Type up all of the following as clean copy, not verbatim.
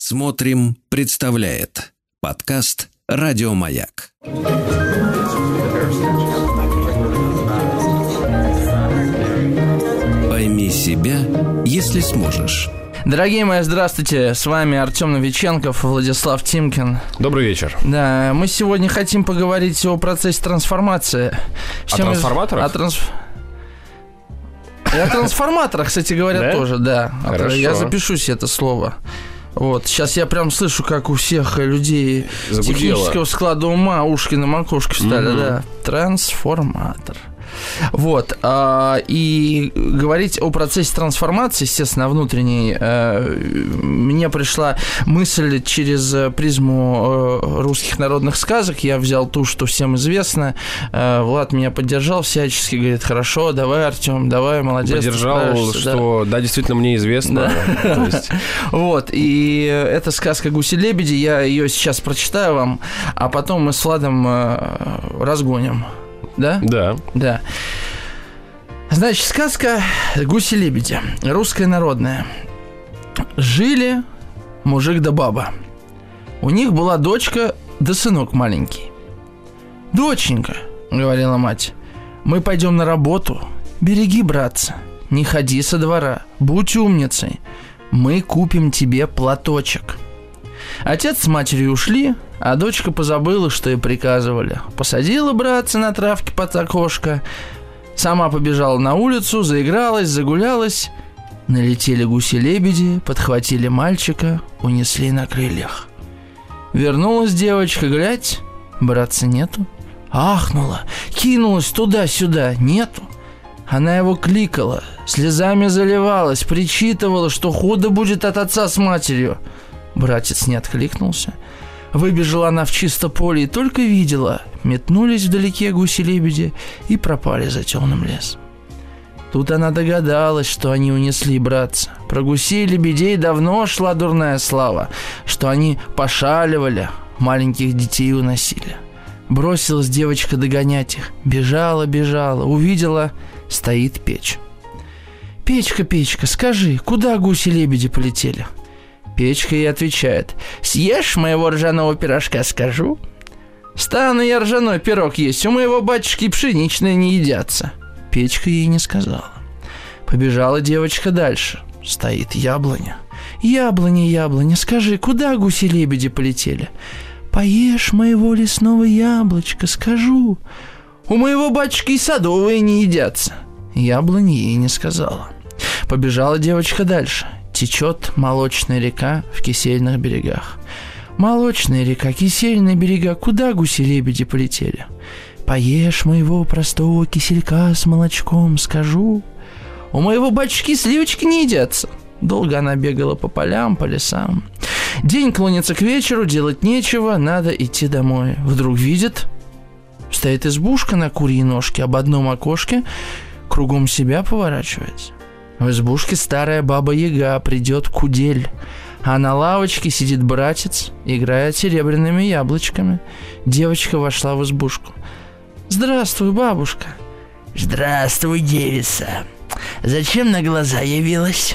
Смотрим, представляет подкаст «Радио Маяк». Пойми себя, если сможешь. Дорогие мои, здравствуйте, с вами Артем Новиченков, Владислав Тимкин. Добрый вечер. Да, мы сегодня хотим поговорить о процессе трансформации. О трансформаторах? И о трансформаторах, кстати говоря, тоже, да. Хорошо. Я запишу себе это слово. Вот, сейчас я прям слышу, как у всех людей загудело. Технического склада ума ушки на макушке встали, да. Трансформатор. Вот, и говорить о процессе трансформации, естественно, внутренней, мне пришла мысль через призму русских народных сказок. Я взял ту, что всем известно. Влад меня поддержал всячески, говорит: хорошо, давай, Артем, давай, молодец. Поддержал, что да, действительно, мне известно. Вот, и это сказка «Гуси-лебеди», я ее сейчас прочитаю вам, а потом мы с Владом разгоним. Да? Да. Да. Значит, сказка «Гуси-лебеди», русская народная. Жили мужик да баба. У них была дочка да сынок маленький. «Доченька, — говорила мать, — мы пойдем на работу. Береги, братца, не ходи со двора, будь умницей. Мы купим тебе платочек». Отец с матерью ушли, а дочка позабыла, что ей приказывали. Посадила братца на травке под окошко, сама побежала на улицу, заигралась, загулялась. Налетели гуси-лебеди, подхватили мальчика, унесли на крыльях. Вернулась девочка, глядь, братца нету. Ахнула, кинулась туда-сюда, нету. Она его кликала, слезами заливалась, причитывала, что худо будет от отца с матерью. Братец не откликнулся. Выбежала она в чисто поле и только видела, метнулись вдалеке гуси-лебеди и пропали за темным лесом. Тут она догадалась, что они унесли братца. Про гусей и лебедей давно шла дурная слава, что они пошаливали, маленьких детей уносили. Бросилась девочка догонять их. Бежала, увидела, стоит печь. «Печка, печка, скажи, куда гуси-лебеди полетели?» Печка ей отвечает: «Съешь моего ржаного пирожка, скажу». «Стану я ржаной пирог есть, у моего батюшки пшеничные не едятся». Печка ей не сказала. Побежала девочка дальше. Стоит яблоня. «Яблоня, яблоня, скажи, куда гуси-лебеди полетели?» «Поешь моего лесного яблочка, скажу. У моего батюшки и садовые не едятся». Яблоня ей не сказала. Побежала девочка дальше. Течет молочная река в кисельных берегах. «Молочная река, кисельные берега, куда гуси-лебеди полетели?» «Поешь моего простого киселька с молочком, скажу. У моего батюшки сливочки не едятся». Долго она бегала по полям, по лесам. День клонится к вечеру, делать нечего, надо идти домой. Вдруг видит, стоит избушка на курьей ножке, об одном окошке, кругом себя поворачивается. В избушке старая баба-яга, придет кудель, а на лавочке сидит братец, играет серебряными яблочками. Девочка вошла в избушку. «Здравствуй, бабушка». «Здравствуй, девица. Зачем на глаза явилась?»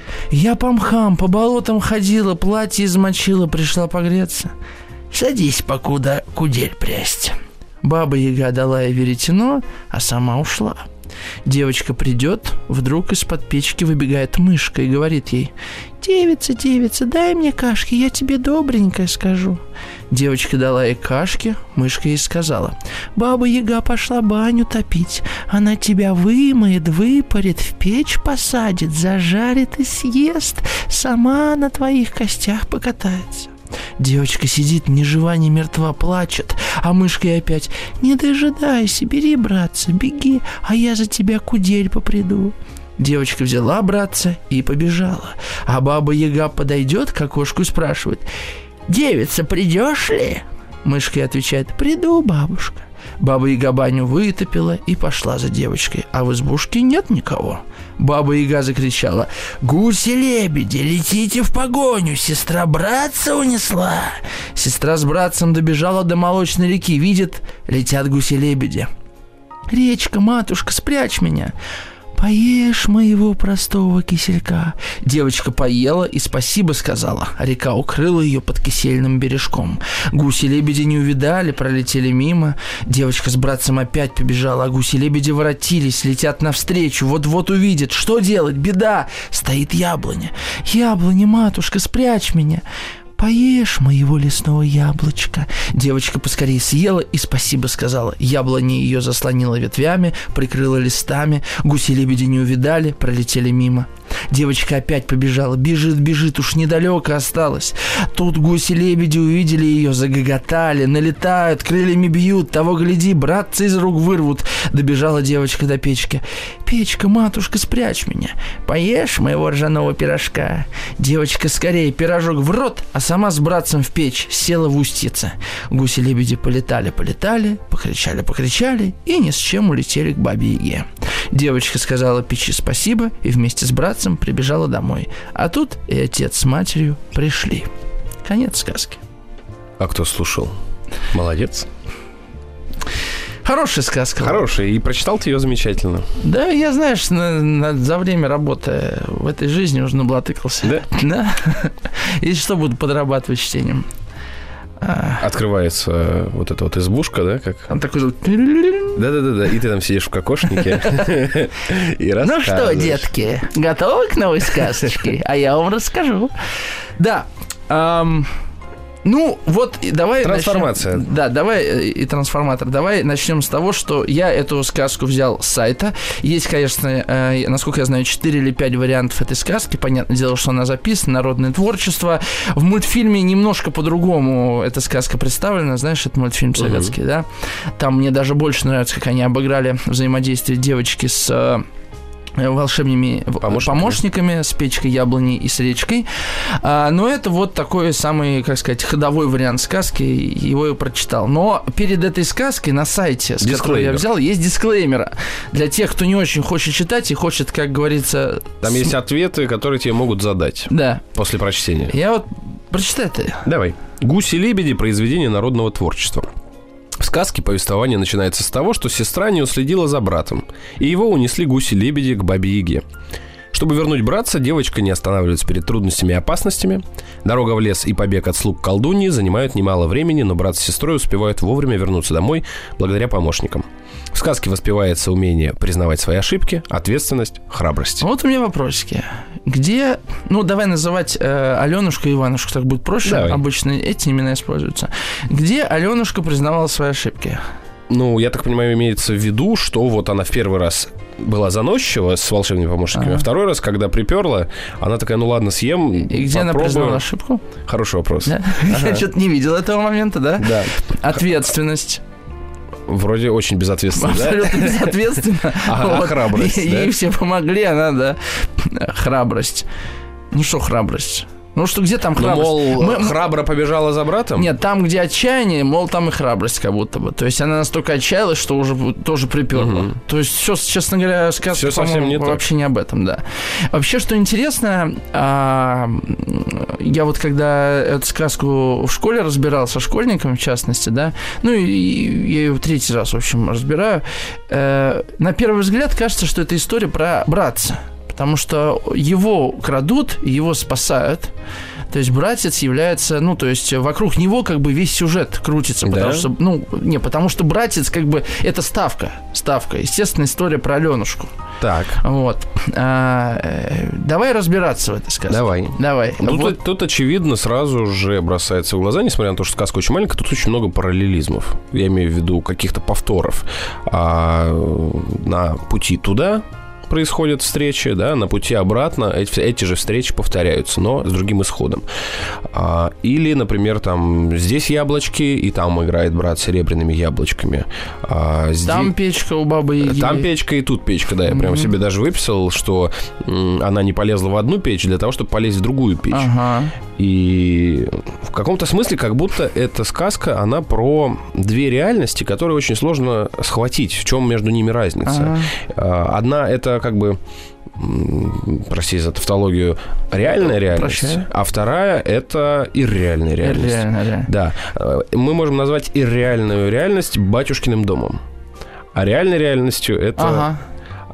«Я по мхам, по болотам ходила, платье измочила, пришла погреться». «Садись, покуда кудель прясть». Баба-яга дала ей веретено, а сама ушла. Девочка придет, вдруг из-под печки выбегает мышка и говорит ей: «Девица, девица, дай мне кашки, я тебе добренькое скажу». Девочка дала ей кашки, мышка ей сказала: «Баба-яга пошла баню топить, она тебя вымоет, выпарит, в печь посадит, зажарит и съест, сама на твоих костях покатается». Девочка сидит ни жива, ни мертва, плачет, а мышка ей опять: «Не дожидайся, бери, братца, беги, а я за тебя кудель поприду». Девочка взяла братца и побежала, а баба-яга подойдет к окошку и спрашивает: «Девица, придешь ли?» Мышка ей отвечает: «Приду, бабушка». Баба-яга баню вытопила и пошла за девочкой, а в избушке нет никого. Баба-яга закричала: «Гуси-лебеди, летите в погоню, сестра братца унесла». Сестра с братцем добежала до молочной реки, видит, летят гуси-лебеди. «Речка, матушка, спрячь меня». поешь моего простого киселька. Девочка поела и спасибо сказала. Река укрыла ее под кисельным бережком. Гуси-лебеди не увидали, пролетели мимо. Девочка с братцем опять побежала, а гуси-лебеди воротились, летят навстречу. Вот-вот увидят. Что делать? Беда! Стоит яблоня. Яблоня, матушка, спрячь меня. Поешь моего лесного яблочка. Девочка поскорее съела и спасибо сказала. Яблоня ее заслонила ветвями, прикрыла листами. Гуси-лебеди не увидали, пролетели мимо. Девочка опять побежала. Бежит, уж недалеко осталось. Тут гуси-лебеди увидели ее, загоготали, налетают, крыльями бьют. Того гляди, братцы из рук вырвут. Добежала девочка до печки. Печка, матушка, спрячь меня. Поешь моего ржаного пирожка. Девочка скорее пирожок в рот, а сама с братцем в печь села в устьице. Гуси-лебеди полетали, покричали и ни с чем улетели к Бабе-Яге. Девочка сказала печи спасибо и вместе с братцем прибежала домой. А тут и отец с матерью пришли. Конец сказки. А кто слушал? Молодец. Хорошая сказка. Хорошая. И прочитал ты ее замечательно. Да, я, знаешь, за время работы в этой жизни уже наблатыкался. Да? Да. И что буду подрабатывать чтением? Открывается вот эта вот избушка, да, как? Он такой же... Да, и ты там сидишь в кокошнике и рассказываешь. Ну что, детки, готовы к новой сказочке? А я вам расскажу. Да, ну, вот давай... Трансформация. Начнем. Да, давай, и трансформатор. Давай начнем с того, что я эту сказку взял с сайта. Есть, конечно, насколько я знаю, 4 или 5 вариантов этой сказки. Понятное дело, что она записана, народное творчество. В мультфильме немножко по-другому эта сказка представлена. Знаешь, это мультфильм советский, да? Там мне даже больше нравится, как они обыграли взаимодействие девочки с... волшебными помощниками с печкой, яблоней и с речкой. Но это вот такой самый, как сказать, ходовой вариант сказки. Его я прочитал. Но перед этой сказкой на сайте, с которой я взял, есть дисклеймер. Для тех, кто не очень хочет читать и хочет, как говорится... Там есть ответы, которые тебе могут задать. Да. После прочтения. Я вот... Прочитай ты. Давай. «Гуси-лебеди» – произведение народного творчества. В сказке повествование начинается с того, что сестра не уследила за братом, и его унесли гуси-лебеди к Бабе-Яге. Чтобы вернуть братца, девочка не останавливается перед трудностями и опасностями. Дорога в лес и побег от слуг колдуньи занимают немало времени, но брат с сестрой успевают вовремя вернуться домой благодаря помощникам. В сказке воспевается умение признавать свои ошибки, ответственность, храбрость. Вот у меня вопросики. Где... Ну, давай называть Аленушку и Иванушку, так будет проще. Давай. Обычно эти имена используются. Где Аленушка признавала свои ошибки? Ну, я так понимаю, имеется в виду, что вот она в первый раз была заносчива с волшебными помощниками, а второй раз, когда приперла, она такая, ну ладно, съем, и где она признала ошибку? Хороший вопрос. Да? Я что-то не видел этого момента, да? Да. Ответственность. Вроде очень безответственно, да? Абсолютно безответственно. А храбрость, да? Ей все помогли, она, да. Храбрость. Ну что храбрость? Ну что, где там храбрость? Ну, мол, храбро побежала за братом? Нет, там, где отчаяние, мол, там и храбрость как будто бы. То есть она настолько отчаялась, что уже тоже приперла. То есть все, честно говоря, сказка, по-моему, вообще не об этом, да. Вообще, что интересно, я вот когда эту сказку в школе разбирал со школьниками, в частности, да, ну и я ее в третий раз, в общем, разбираю, на первый взгляд кажется, что это история про братца. Потому что его крадут, его спасают. То есть братец является, ну, то есть вокруг него как бы весь сюжет крутится. Да? Потому что, ну, не, потому что братец как бы это ставка. Естественно, история про Аленушку. Так. Вот. Давай разбираться в этой сказке. Давай. Тут очевидно сразу же бросается в глаза, несмотря на то, что сказка очень маленькая, тут очень много параллелизмов. Я имею в виду каких-то повторов. На пути туда происходят встречи, да, на пути обратно эти же встречи повторяются, но с другим исходом. Или, например, там здесь яблочки, и там играет брат с серебряными яблочками. Там печка у Бабы-Яги. Там печка и тут печка, да. Я прямо себе даже выписал, что она не полезла в одну печь для того, чтобы полезть в другую печь. И в каком-то смысле, как будто эта сказка, она про две реальности, которые очень сложно схватить. В чем между ними разница? Одна — это как бы, прости за тавтологию, реальная реальность, а вторая — это ирреальная реальность. Да. Мы можем назвать ирреальную реальность батюшкиным домом. А реальной реальностью это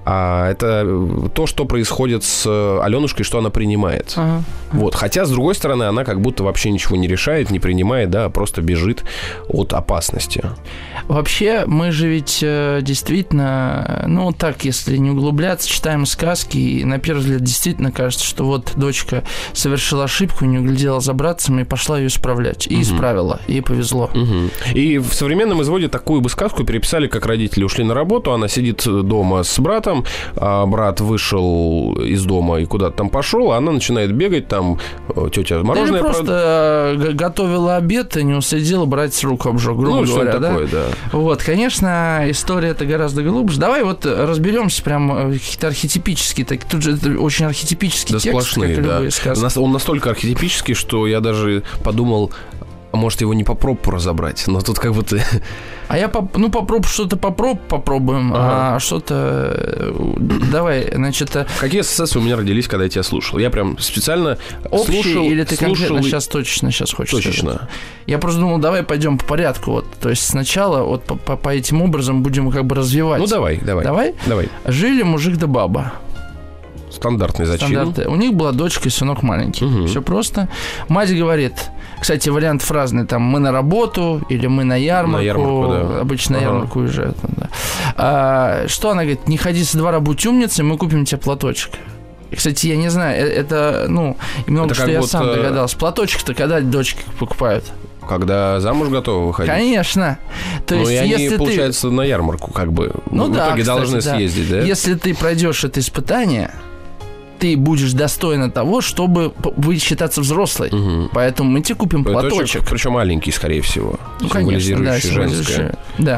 а это то, что происходит с Аленушкой, что она принимает. Вот. Хотя, с другой стороны, она как будто вообще ничего не решает, не принимает, да, а просто бежит от опасности. Вообще, мы же ведь действительно, ну, так, если не углубляться, читаем сказки, и на первый взгляд действительно кажется, что вот дочка совершила ошибку, не углядела за братцем и пошла ее исправлять. И исправила, ей повезло. И в современном изводе такую бы сказку переписали, как родители ушли на работу, она сидит дома с братом, а брат вышел из дома и куда-то там пошел, а она начинает бегать, там тетя мороженое... Или просто готовила обед и не уследила, брать руку обжег, грубо говоря, да? Такое, да. Вот, конечно, история это гораздо глубже. Давай вот разберемся прям какие-то архетипические, тут же это очень архетипический текст, сплошные, как любые сказки. Он настолько архетипический, что я даже подумал, может, его не по пропу разобрать, но тут как бы ты... А я попробую что-то попробуем, а что-то... Давай, значит... Какие ассоциации у меня родились, когда я тебя слушал? Я прям специально общие, слушал... или ты конкретно сейчас точно хочешь точечно сказать? Я просто думал, давай пойдем по порядку. Вот. То есть сначала вот по этим образом будем как бы развивать. Ну, давай. Жили мужик да баба. Стандартный зачин. У них была дочка и сынок маленький. Все просто. Мать говорит... Кстати, вариант фразный, там, мы на работу или мы на ярмарку. Да. Обычно на ярмарку уезжают. Да. Что она говорит? Не ходи со двора, будь умницей, мы купим тебе платочек. И, кстати, я не знаю, это, немного это что я сам догадался. Платочек-то когда дочки покупают? Когда замуж готовы выходить? Конечно. То есть, и они, если получается, на ярмарку как бы в итоге должны съездить, да? Если ты пройдешь это испытание... ты будешь достойна того, чтобы считаться взрослой. Поэтому мы тебе купим платочек. Причем маленький, скорее всего. Символизирующий женское. Да.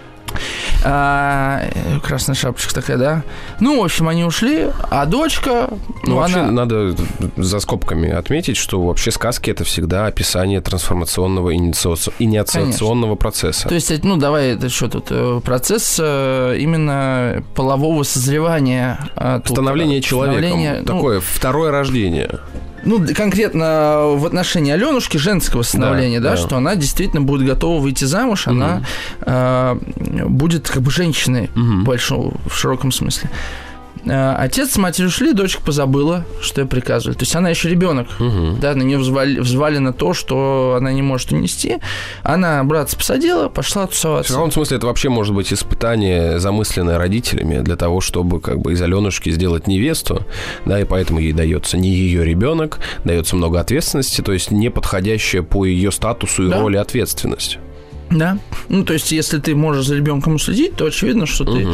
Красная шапочка такая, да? Ну, в общем, они ушли, а дочка... вообще надо за скобками отметить, что вообще сказки — это всегда описание трансформационного инициационного процесса. То есть, давай, это что тут? Процесс именно полового созревания. Становление человеком. Такое второе рождение. Конкретно в отношении Аленушки женского становления, да, что она действительно будет готова выйти замуж, она будет как бы женщиной в широком смысле. Отец с матерью ушли, дочка позабыла, что ей приказывали. То есть она еще ребенок, да, на нее взвалено то, что она не может унести. Она братца посадила, пошла тусоваться. В каком смысле это вообще может быть испытание, замысленное родителями для того, чтобы как бы из Аленушки сделать невесту, да, и поэтому ей дается не ее ребенок, дается много ответственности, то есть не подходящая по ее статусу и роли ответственность. Да. То есть, если ты можешь за ребенком следить, то очевидно, что ты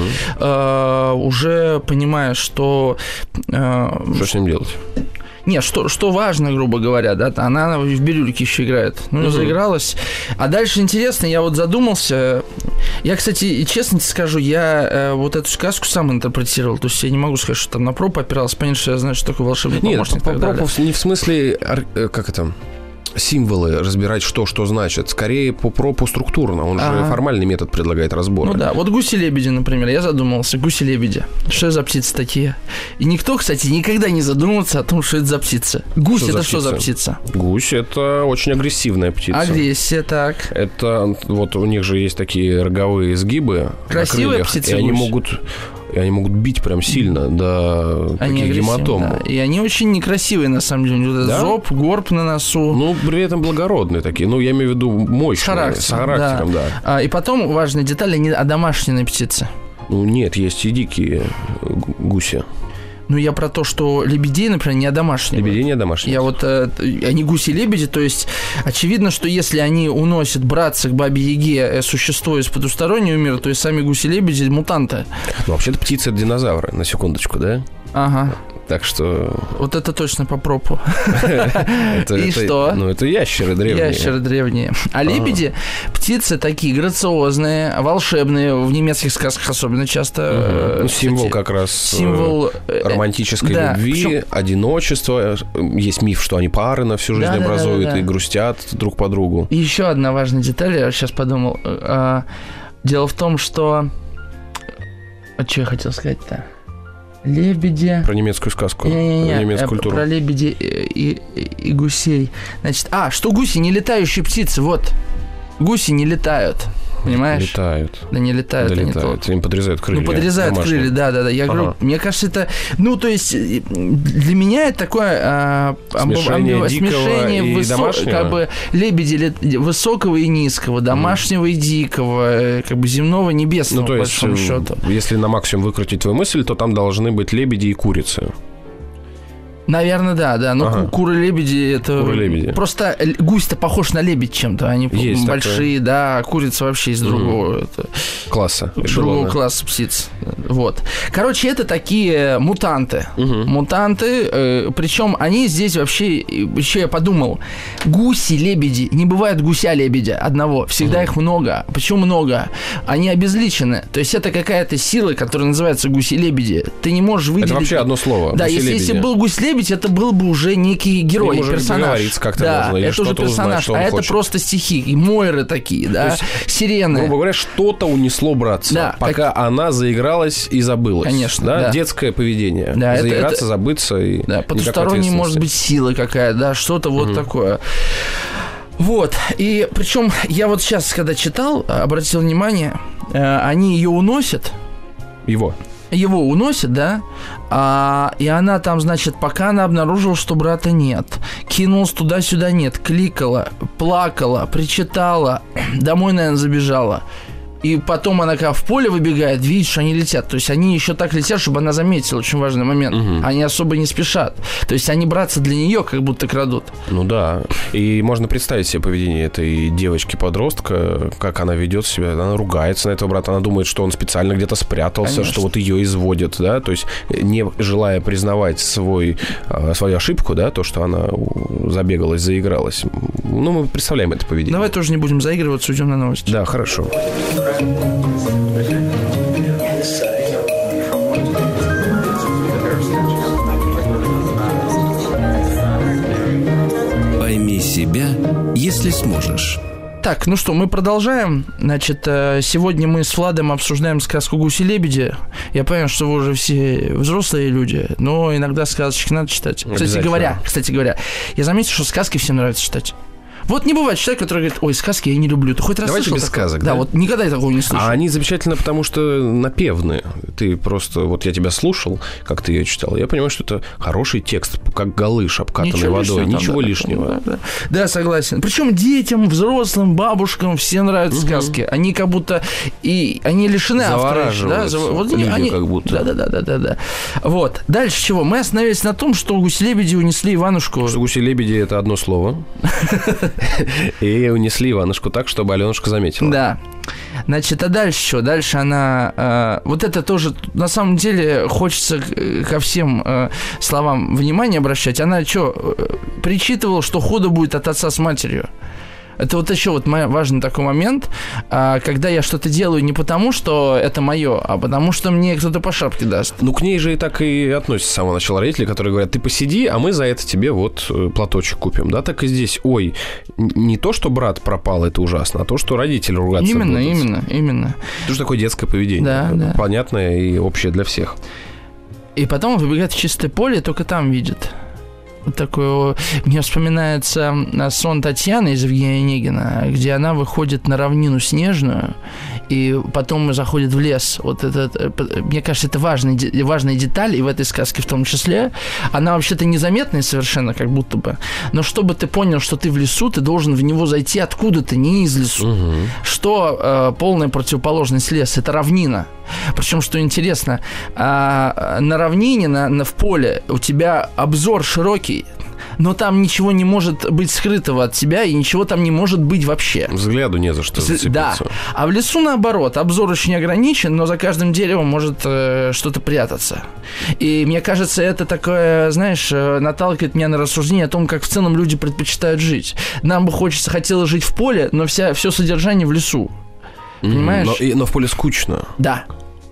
уже понимаешь, что... Что с ним делать? Нет, что важно, грубо говоря, да, она в бирюльке еще играет. Заигралась. А дальше интересно, я вот задумался. Я, кстати, честно тебе скажу, я вот эту сказку сам интерпретировал. То есть я не могу сказать, что там на проб опирался. Понятно, что я знаю, что такое волшебный помощник. Нет, пропов не в смысле, как это... символы разбирать, что значит. Скорее по пропу структурно. Он же формальный метод предлагает разбора. Вот гуси-лебеди, например. Я задумался. Гуси-лебеди. Что это за птицы такие? И никто, кстати, никогда не задумывается о том, что это за птица. Гусь — это что за птица? Гусь — это очень агрессивная птица. Агрессия, так. Это вот у них же есть такие роговые сгибы. Красивые птицы. И они могут бить прям сильно до таких гематом. Да. И они очень некрасивые, на самом деле. Да? Зоб, горб на носу. При этом благородные такие. Я имею в виду мощные. С характером, да. И потом важная деталь, они одомашненные птицы. Нет, есть и дикие гуси. Я про то, что лебедей, например, не одомашнивают. Лебедей не одомашнивают. Они гуси-лебеди, то есть очевидно, что если они уносят братца к Бабе-Яге, существо из потустороннего мира, то и сами гуси-лебеди — мутанты. Вообще-то птицы — это динозавры, на секундочку, да? Ага. Так что... Вот это точно по пропу. И что? Это ящеры древние. А лебеди — птицы такие грациозные, волшебные, в немецких сказках особенно часто. Символ как раз символ романтической любви, одиночества. Есть миф, что они пары на всю жизнь образуют и грустят друг по другу. И еще одна важная деталь, я сейчас подумал. Дело в том, что... Что я хотел сказать-то? Лебеди. Про немецкую сказку. Про немецкую культуру. Про лебеди и гусей. Значит, что гуси — не летающие птицы, вот. Гуси не летают. Понимаешь? Летают. Да не летают, они то. Им подрезают крылья. Ну, подрезают крылья, да. Я говорю, мне кажется, это... Ну, то есть, для меня это такое смешение как бы лебеди высокого и низкого, домашнего и дикого, как бы земного, небесного, по большому счету. Если на максимум выкрутить твою мысль, то там должны быть лебеди и курицы. Наверное, да. Но куры-лебеди это... Куры-лебеди. Просто гусь-то похож на лебедь чем-то. Они есть большие, такое. Да, курица вообще из другого класса. Другого класса птиц. Вот. Короче, это такие мутанты. Мутанты, причем они здесь вообще... Еще я подумал, гуси-лебеди, не бывает гуся-лебедя одного. Всегда их много. Почему много? Они обезличены. То есть это какая-то сила, которая называется гуси-лебеди. Ты не можешь выделить... Это вообще одно слово. Да, если был гусь-лебедь, это был бы уже некий герой, персонаж. Как-то можно, это уже персонаж, узнать, это просто стихи, и мойры такие, да, сирены. Грубо говоря, что-то унесло братца, пока она заигралась и забылась. Конечно, да. Детское поведение. Да, заиграться, забыться и... Да, потусторонняя может быть сила какая-то, да, что-то вот такое. Вот, и причем я вот сейчас, когда читал, обратил внимание, они ее уносят. Его уносят, да, и она там, значит, пока она обнаружила, что брата нет, кинулась туда-сюда, нет, кликала, плакала, причитала, домой, наверное, забежала. И потом она, когда в поле выбегает, видит, что они летят. То есть они еще так летят, чтобы она заметила очень важный момент. Они особо не спешат. То есть они братца для нее как будто крадут. Ну да. И можно представить себе поведение этой девочки-подростка, как она ведет себя. Она ругается на этого брата. Она думает, что он специально где-то спрятался, конечно, что вот ее изводят, да. То есть не желая признавать свою ошибку, да, то, что она забегалась, заигралась. Ну, мы представляем это поведение. Давай тоже не будем заигрываться, уйдем на новости. Да, хорошо. Пойми себя, если сможешь. Так, ну что, мы продолжаем. Значит, сегодня мы с Владом обсуждаем сказку «Гуси-лебеди». Я понимаю, что вы уже все взрослые люди, но иногда сказочки надо читать. Кстати говоря, я заметил, что сказки всем нравится читать. Вот не бывает человек, который говорит, ой, сказки я не люблю. Ты хоть раз давайте слышал без сказок, да? Вот никогда я такого не слышал. А они замечательно, потому что напевны. Ты просто, вот я тебя слушал, как ты ее читал, я понимаю, что это хороший текст, как галыш, обкатанный водой. Ничего лишнего. Да, согласен. Причем детям, взрослым, бабушкам все нравятся сказки. Они как будто и они лишены автора. Да? Вот они как будто. Да. Вот. Дальше чего? Мы остановились на том, что гуси-лебеди унесли Иванушку. Что гуси-лебеди – это одно слово. И унесли Иванушку так, чтобы Аленушка заметила. Да. Значит, а дальше что? Дальше она... вот это тоже, на самом деле, хочется ко всем словам внимания обращать. Она что, причитывала, что худо будет от отца с матерью. Это вот еще вот важный такой момент, когда я что-то делаю не потому, что это мое, а потому, что мне кто-то по шапке даст. Ну, к ней же и так и относятся с самого начала родители, которые говорят, ты посиди, а мы за это тебе вот платочек купим. Да, так и здесь. Ой, не то, что брат пропал, это ужасно, а то, что родители ругаться будут. Именно. Это же такое детское поведение. Да. Понятное и общее для всех. И потом выбегает в чистое поле, только там видит. Такое, мне вспоминается сон Татьяны из Евгения Онегина, где она выходит на равнину снежную и потом заходит в лес. Вот это, мне кажется, это важная деталь, и в этой сказке в том числе. Она вообще-то незаметная совершенно, как будто бы. Но чтобы ты понял, что ты в лесу, ты должен в него зайти откуда-то, не из лесу. Что полная противоположность леса? Это равнина. Причем, что интересно, на равнине, в поле у тебя обзор широкий, но там ничего не может быть скрытого от тебя, и ничего там не может быть вообще. Взгляду не за что зацепиться. Да. А в лесу, наоборот, обзор очень ограничен, но за каждым деревом может что-то прятаться. И мне кажется, это такое, знаешь, наталкивает меня на рассуждение о том, как в целом люди предпочитают жить. Нам бы хотелось жить в поле, но все содержание в лесу. Понимаешь? Но в поле скучно. Да.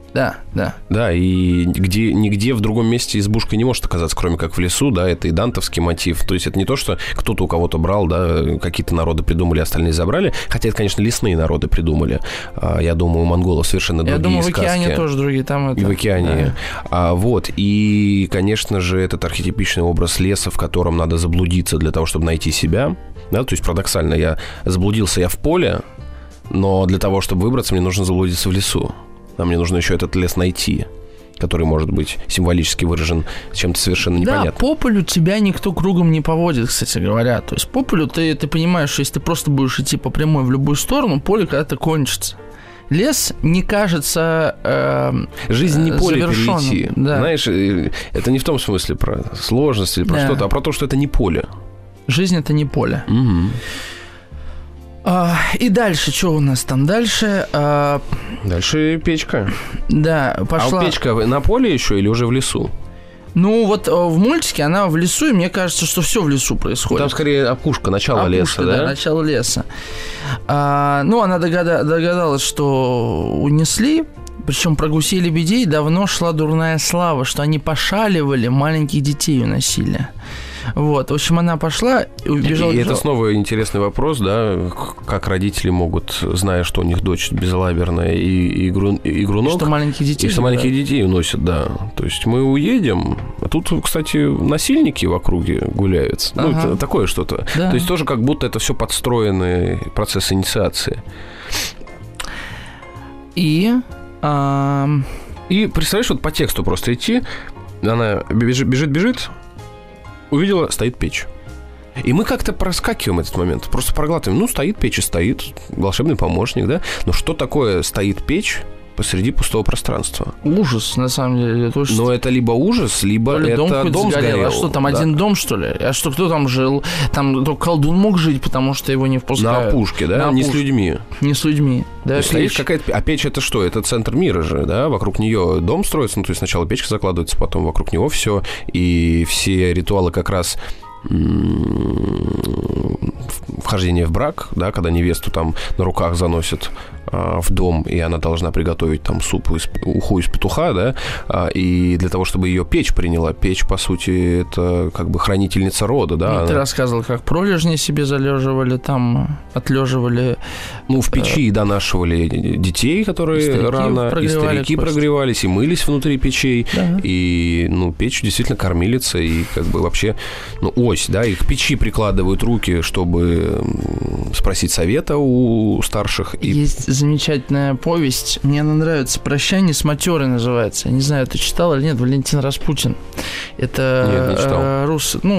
Да, и нигде в другом месте избушка не может оказаться, кроме как в лесу, да, это и дантовский мотив. То есть это не то, что кто-то у кого-то брал, да, какие-то народы придумали, остальные забрали. Хотя это, конечно, лесные народы придумали. Я думаю, у монголов совершенно другие сказки. Я думаю, в океане тоже другие. Там это... И в океане. Да. Вот. И, конечно же, этот архетипичный образ леса, в котором надо заблудиться для того, чтобы найти себя. Да, то есть парадоксально, заблудился я в поле, Но для того, чтобы выбраться, мне нужно заблудиться в лесу. А мне нужно еще этот лес найти, который может быть символически выражен чем-то совершенно непонятным. Да, по полю тебя никто кругом не поводит, кстати говоря. То есть по полю ты понимаешь, что если ты просто будешь идти по прямой в любую сторону, поле когда-то кончится. Лес не кажется жизнь не поле перейти. Да. Знаешь, это не в том смысле про сложность или про что-то, а про то, что это не поле. Жизнь – это не поле. Угу. И дальше, что у нас там дальше? Дальше печка. Да, пошла. А печка на поле еще или уже в лесу? Ну, вот в мультике она в лесу, и мне кажется, что все в лесу происходит. Там скорее опушка, начало леса, да? Да, начало леса. Она догадалась, что унесли. Причем про гусей и лебедей давно шла дурная слава, что они пошаливали, маленьких детей уносили. Вот, в общем, она пошла и убежала. И это снова интересный вопрос, да, как родители могут, зная, что у них дочь безалаберная и игрунок, что маленьких детей, что маленьких детей уносят, да. То есть мы уедем, а тут, кстати, насильники в округе гуляются. Ну, это такое что-то. Да. То есть тоже как будто это все подстроенный процесс инициации. И представляешь, вот по тексту просто идти, она бежит, увидела, стоит печь. И мы как-то проскакиваем этот момент, просто проглатываем. Ну, стоит печь и стоит, волшебный помощник, да? Но что такое стоит печь посреди пустого пространства? Ужас, на самом деле. Но это либо ужас, либо это дом сгорел. А что, там один дом, что ли? А что, кто там жил? Там только колдун мог жить, потому что его не впускают. На опушке, да? Не с людьми. Не с людьми. Да, стоит какая-то... А печь это что? Это центр мира же, да? Вокруг нее дом строится, ну, то есть сначала печка закладывается, потом вокруг него все. И все ритуалы как раз... вхождение в брак, да, когда невесту там на руках заносят в дом, и она должна приготовить там суп уху из петуха, да, и для того, чтобы ее печь приняла. Печь, по сути, это как бы хранительница рода, да. Ты рассказывал, как пролежни себе залеживали, там отлеживали. Ну, в печи донашивали детей, которые рано, и старики прогревались, и мылись внутри печей, да. И, ну, печь действительно кормилица, и как бы вообще, ну, ось, да, и к печи прикладывают руки, чтобы спросить совета у старших. Есть замечательная повесть, мне она нравится, «Прощание с матерой» называется. Я не знаю, ты читал или нет, Валентин Распутин. Это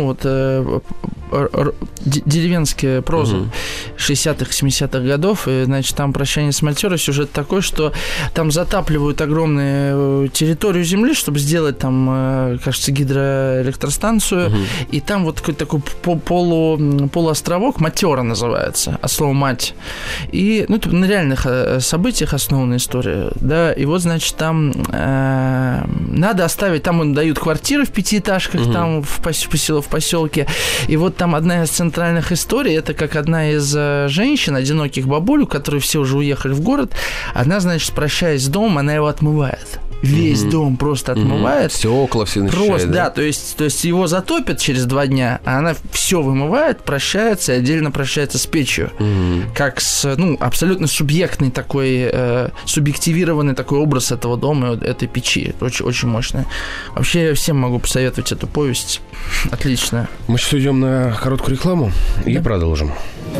деревенская проза 60-х, 70-х годов. И, значит, там «Прощание с матерой», сюжет такой, что там затапливают огромную территорию земли, чтобы сделать там, кажется, гидроэлектростанцию. И там вот какой-то такой полуостровок, Матера называется, от слова «мать». И, ну, это на реальных событиях основана история, да, и вот, значит, там надо оставить, там им дают квартиры в пятиэтажках, там в поселке, и вот там одна из центральных историй, это как одна из женщин, одиноких бабуль, которые все уже уехали в город, она, значит, прощаясь с домом, она его отмывает. Весь дом просто отмывает. Стекла все начинают. Просто, да, то есть его затопят через 2 дня, а она все вымывает, прощается и отдельно прощается с печью. Как с, ну, абсолютно субъектный такой, субъективированный такой образ этого дома, этой печи. Очень, очень мощная. Вообще, я всем могу посоветовать эту повесть. Отлично. Мы сейчас уйдем на короткую рекламу и продолжим.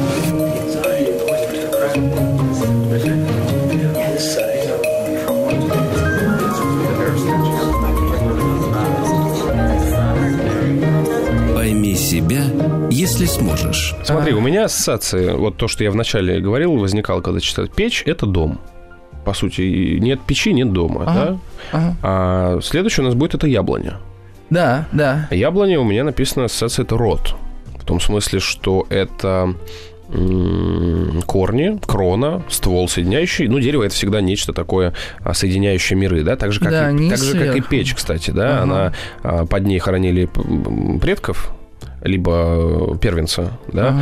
Пойми себя, если сможешь. Смотри, у меня ассоциация, вот то, что я вначале говорил, возникало, когда читал. Печь – это дом. По сути, нет печи, нет дома, да? А следующее у нас будет это яблоня. Да, да. Яблоня у меня написано ассоциация – это род. В том смысле, что это корни, крона, ствол соединяющий. Ну, дерево – это всегда нечто такое соединяющее миры, да? Так же, как, да, так же, как и печь, кстати, да? Она, под ней хоронили предков, либо первенца, да,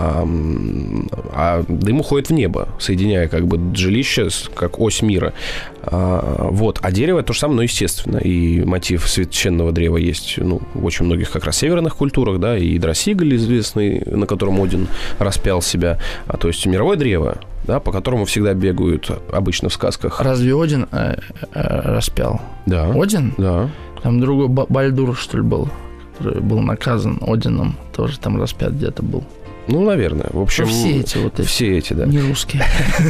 а дым уходит в небо, соединяя как бы жилище, как ось мира. Вот. А дерево то же самое, но естественно. И мотив священного древа есть, ну, в очень многих как раз северных культурах, да, и Дросиголь известный, на котором Один распял себя. То есть мировое древо, да, по которому всегда бегают обычно в сказках. Разве Один распял? Да. Один? Да. Там другой Бальдур, что ли, был наказан Одином, тоже там распят где-то был. Ну, наверное. В общем, все эти вот эти. Все эти, да. Не русские.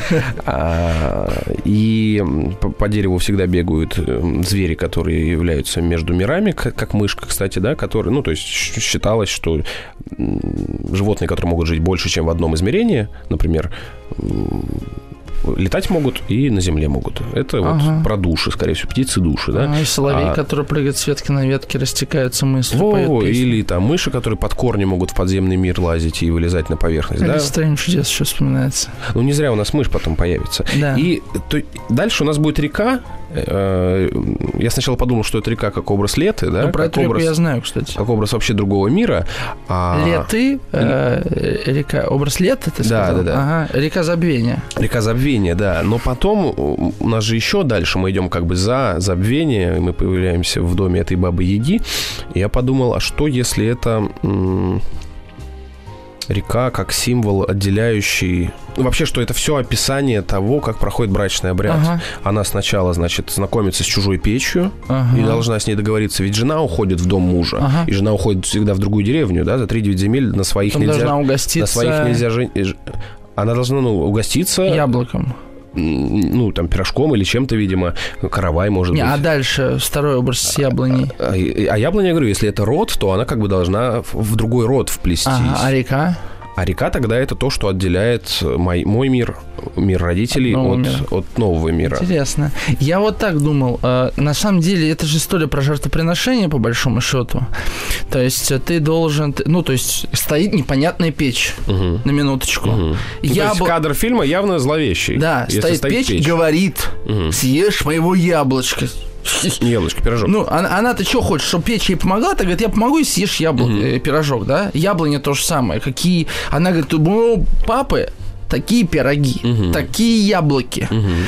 И по дереву всегда бегают звери, которые являются между мирами, как мышка, кстати, да, которые, ну, то есть считалось, что животные, которые могут жить больше, чем в одном измерении, например, летать могут и на земле могут. Это вот про души, скорее всего, птицы души, да. И соловей, который прыгает с ветки на ветке, растекаются мыслью, или там мыши, которые под корни могут в подземный мир лазить и вылезать на поверхность, да. «Страна чудес» еще вспоминается. Ну, не зря у нас мышь потом появится. Да. И дальше у нас будет река. Я сначала подумал, что это река как образ Леты, да? Ну, про эту реку я знаю, кстати. Как образ вообще другого мира. Леты, река, образ Леты, ты сказал? Да. Ага, река забвения. Река забвения, да. Но потом у нас же еще дальше мы идем как бы за забвение, и мы появляемся в доме этой бабы-яги. И я подумал, а что если это река как символ, отделяющий... Ну, вообще, что это все описание того, как проходит брачный обряд. Ага. Она сначала, значит, знакомится с чужой печью и должна с ней договориться. Ведь жена уходит в дом мужа, и жена уходит всегда в другую деревню, да, за 3-9 земель на своих Там нельзя... должна угоститься... На своих нельзя... Она должна, угоститься... Яблоком. Ну, там, пирожком или чем-то, видимо. Каравай, может быть. А дальше второй образ с яблоней. А яблоня, я говорю, если это род, то она как бы должна в другой род вплестись. А река? А река тогда это то, что отделяет мой мир, мир родителей от нового мира. Интересно. Я вот так думал. На самом деле, это же история про жертвоприношение, по большому счету. То есть, ты должен... Ну, то есть, стоит непонятная печь. На минуточку. То есть, кадр фильма явно зловещий. Да, стоит печь, говорит, съешь моего яблочка. Яблочко, пирожок. Ну, она-то что хочет, чтобы печь ей помогла? Так говорит, я помогу и съешь пирожок, да? Яблоня то же самое. Какие... Она говорит, у папы такие пироги, такие яблоки.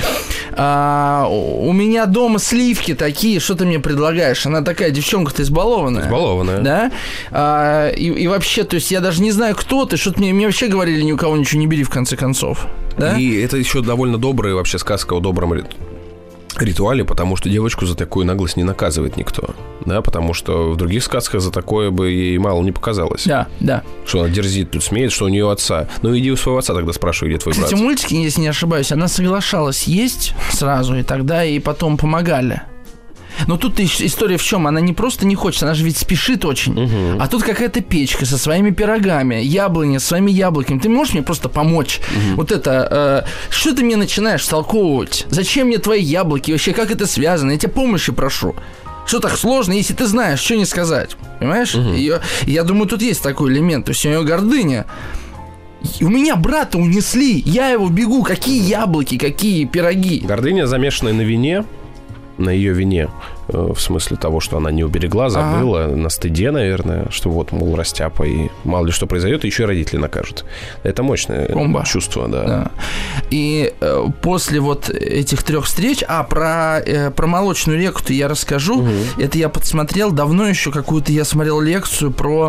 У меня дома сливки такие, что ты мне предлагаешь? Она такая девчонка-то избалованная. Избалованная. Да? И вообще, то есть я даже не знаю, кто ты, что-то мне вообще говорили, ни у кого ничего не бери, в конце концов. Да? И это еще довольно добрая вообще сказка о добром ритуале, потому что девочку за такую наглость не наказывает никто, да, потому что в других сказках за такое бы ей мало не показалось. Да. Что она дерзит, тут смеет, что у нее отца. Ну, иди у своего отца тогда спрашивай, где твой брат. Кстати, мультики, если не ошибаюсь, она соглашалась есть сразу, и тогда ей потом помогали. Но тут история в чем? Она не просто не хочет, она же ведь спешит очень. А тут какая-то печка со своими пирогами, яблони со своими яблоками. Ты можешь мне просто помочь? Вот это... что ты мне начинаешь толковывать? Зачем мне твои яблоки? Вообще, как это связано? Я тебя помощи прошу. Что так сложно, если ты знаешь, что не сказать? Понимаешь? Я думаю, тут есть такой элемент. То есть у нее гордыня. У меня брата унесли, я его бегу. Какие яблоки, какие пироги? Гордыня, замешанная на вине, на ее вине, в смысле того, что она не уберегла, забыла, на стыде, наверное, что вот, мол, растяпа, и мало ли что произойдет, и еще и родители накажут. Это мощное чувство, да. И после вот этих 3 встреч, про молочную реку-то я расскажу. Это я подсмотрел давно еще какую-то, я смотрел лекцию про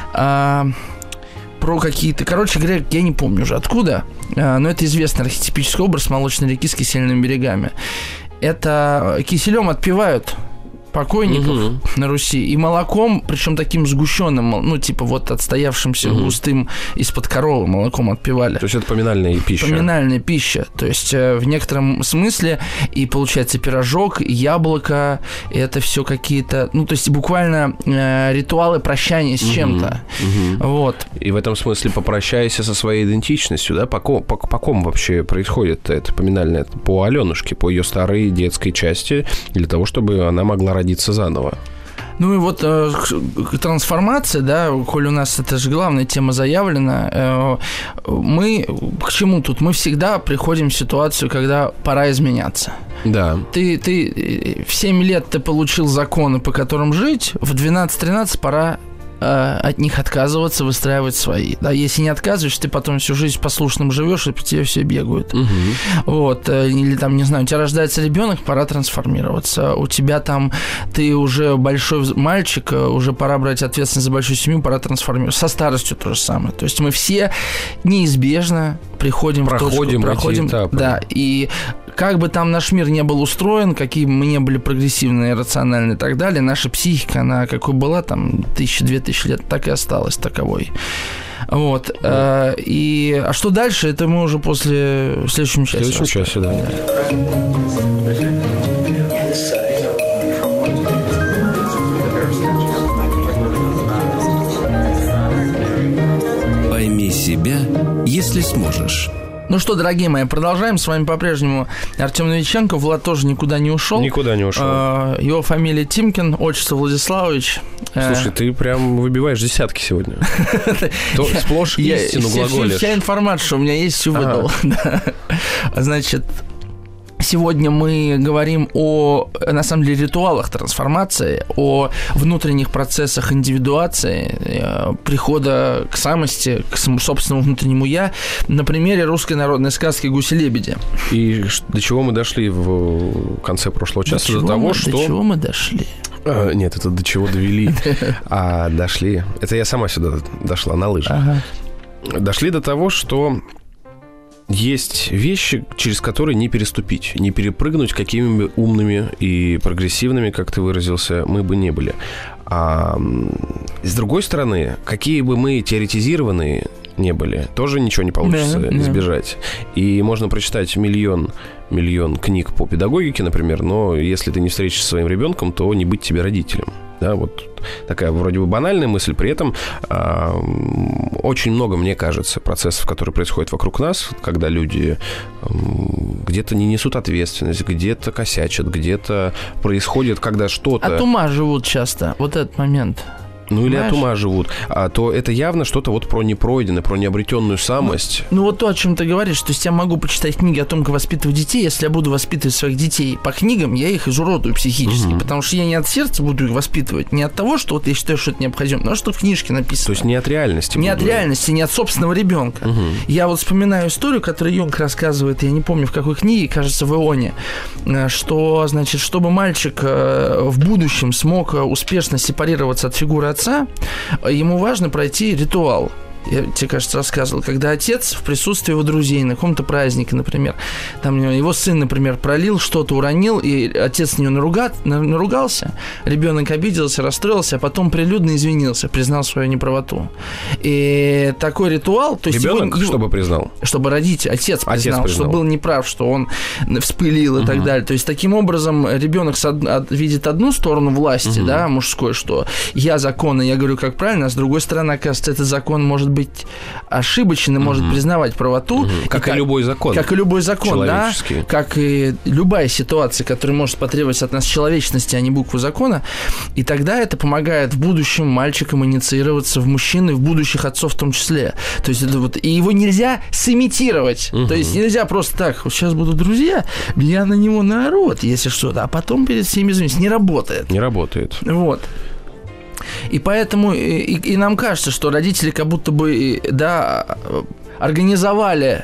какие-то... Короче говоря, я не помню уже откуда, но это известный архетипический образ молочной реки с кисельными берегами. Это киселем отпивают покойников на Руси и молоком, причем таким сгущенным, ну, типа вот отстоявшимся густым из-под коровы молоком отпивали. То есть это поминальная пища. Поминальная пища. То есть в некотором смысле и получается пирожок, и яблоко, и это все какие-то, ну, то есть буквально ритуалы прощания с чем-то. Вот. И в этом смысле попрощайся со своей идентичностью, да? По ком вообще происходит это поминальное? По Аленушке, по ее старой детской части, для того, чтобы она могла родиться заново. Ну и вот трансформация, да, коль у нас это же главная тема заявлена, мы к чему тут? Мы всегда приходим в ситуацию, когда пора изменяться. Да. Ты в 7 лет ты получил законы, по которым жить, в 12-13 пора от них отказываться, выстраивать свои. Да, если не отказываешь, ты потом всю жизнь послушным живешь, и по тебе все бегают. Вот. Или там, не знаю, у тебя рождается ребенок, пора трансформироваться. У тебя там, ты уже большой мальчик, уже пора брать ответственность за большую семью, пора трансформироваться. Со старостью то же самое. То есть мы все неизбежно проходим эти этапы. Да, и как бы там наш мир не был устроен, какие мы не были прогрессивные, рациональные и так далее, наша психика, она какой была там 1000-2000 лет, так и осталась таковой. Вот. А что дальше, это мы уже в следующем часе. В следующем часе, да. Пойми себя, если сможешь. Ну что, дорогие мои, продолжаем. С вами по-прежнему Артем Новиченко. Влад тоже никуда не ушел. Никуда не ушел. Его фамилия Тимкин, отчество Владиславович. Слушай, ты прям выбиваешь десятки сегодня. Сплошь истину глаголишь. Вся информация, что у меня есть, все выдал. Значит, сегодня мы говорим на самом деле, ритуалах трансформации, о внутренних процессах индивидуации, прихода к самости, к собственному внутреннему «я» на примере русской народной сказки «Гуси-лебеди». И до чего мы дошли в конце прошлого часа? До чего мы дошли? Нет, это до чего довели, а дошли... Это я сама сюда дошла на лыжах. Дошли до того, что... Есть вещи, через которые не переступить, не перепрыгнуть, какими бы умными и прогрессивными, как ты выразился, мы бы не были. А с другой стороны, какие бы мы теоретизированные не были, тоже ничего не получится избежать. И можно прочитать миллион книг по педагогике, например, но если ты не встретишься со своим ребенком, то не быть тебе родителем. Да, вот такая вроде бы банальная мысль, при этом очень много, мне кажется, процессов, которые происходят вокруг нас, когда люди где-то не несут ответственность, где-то косячат, где-то происходит, когда что-то... От ума живут часто, вот этот момент. Ну, или от ума живут, то это явно что-то вот про непройденное, про необретенную самость. Ну, вот то, о чем ты говоришь, то есть я могу почитать книги о том, как воспитывать детей, если я буду воспитывать своих детей по книгам, я их изуродую психически, потому что я не от сердца буду их воспитывать, не от того, что вот я считаю, что это необходимо, но что в книжке написано. То есть не от реальности. Не от реальности, не от собственного ребенка. Я вот вспоминаю историю, которую Юнг рассказывает, я не помню в какой книге, кажется, в «Ионе», что, значит, чтобы мальчик в будущем смог успешно сепарироваться от фигуры отца, ему важно пройти ритуал. Я тебе, кажется, рассказывал, когда отец в присутствии его друзей на каком-то празднике, например, там его сын, например, пролил, что-то уронил, и отец на него наругался, ребенок обиделся, расстроился, а потом прилюдно извинился, признал свою неправоту. И такой ритуал... То есть ребенок чтобы признал? Чтобы родитель, отец признал, что был неправ, что он вспылил и так далее. То есть таким образом ребенок видит одну сторону власти, да, мужской, что я закон, и я говорю, как правильно, а с другой стороны, оказывается, этот закон может быть ошибочен и может признавать правоту. Как и любой закон. Как и любой закон, да. Как и любая ситуация, которая может потребовать от нас человечности, а не буквы закона. И тогда это помогает в будущем мальчикам инициироваться в мужчин и в будущих отцов в том числе. То есть это вот... И его нельзя сымитировать. То есть нельзя просто так, вот сейчас будут друзья, я на него наору, вот, если что-то, а потом перед всеми извинюсь. Не работает. Не работает. Вот. И поэтому и нам кажется, что родители как будто бы, да, организовали,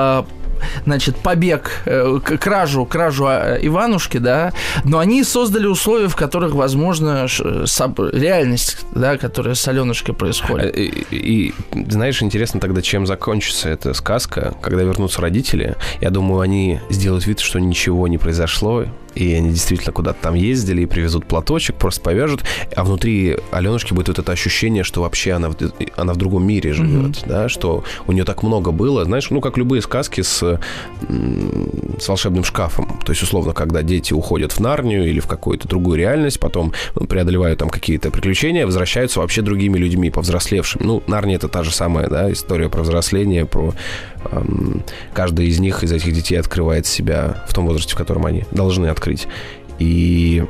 значит, побег, кражу Иванушки, да, но они создали условия, в которых, возможно, реальность, да, которая с Аленушкой происходит. И знаешь, интересно тогда, чем закончится эта сказка, когда вернутся родители. Я думаю, они сделают вид, что ничего не произошло, и они действительно куда-то там ездили и привезут платочек, просто повяжут, а внутри Аленушки будет вот это ощущение, что вообще она в другом мире живет, да, что у нее так много было, знаешь, ну, как любые сказки с волшебным шкафом. То есть, условно, когда дети уходят в Нарнию или в какую-то другую реальность, потом преодолевают там какие-то приключения, возвращаются вообще другими людьми, повзрослевшими. Ну, Нарния — это та же самая, да, история про взросление, про... каждый из них, из этих детей открывает себя в том возрасте, в котором они должны открыть. И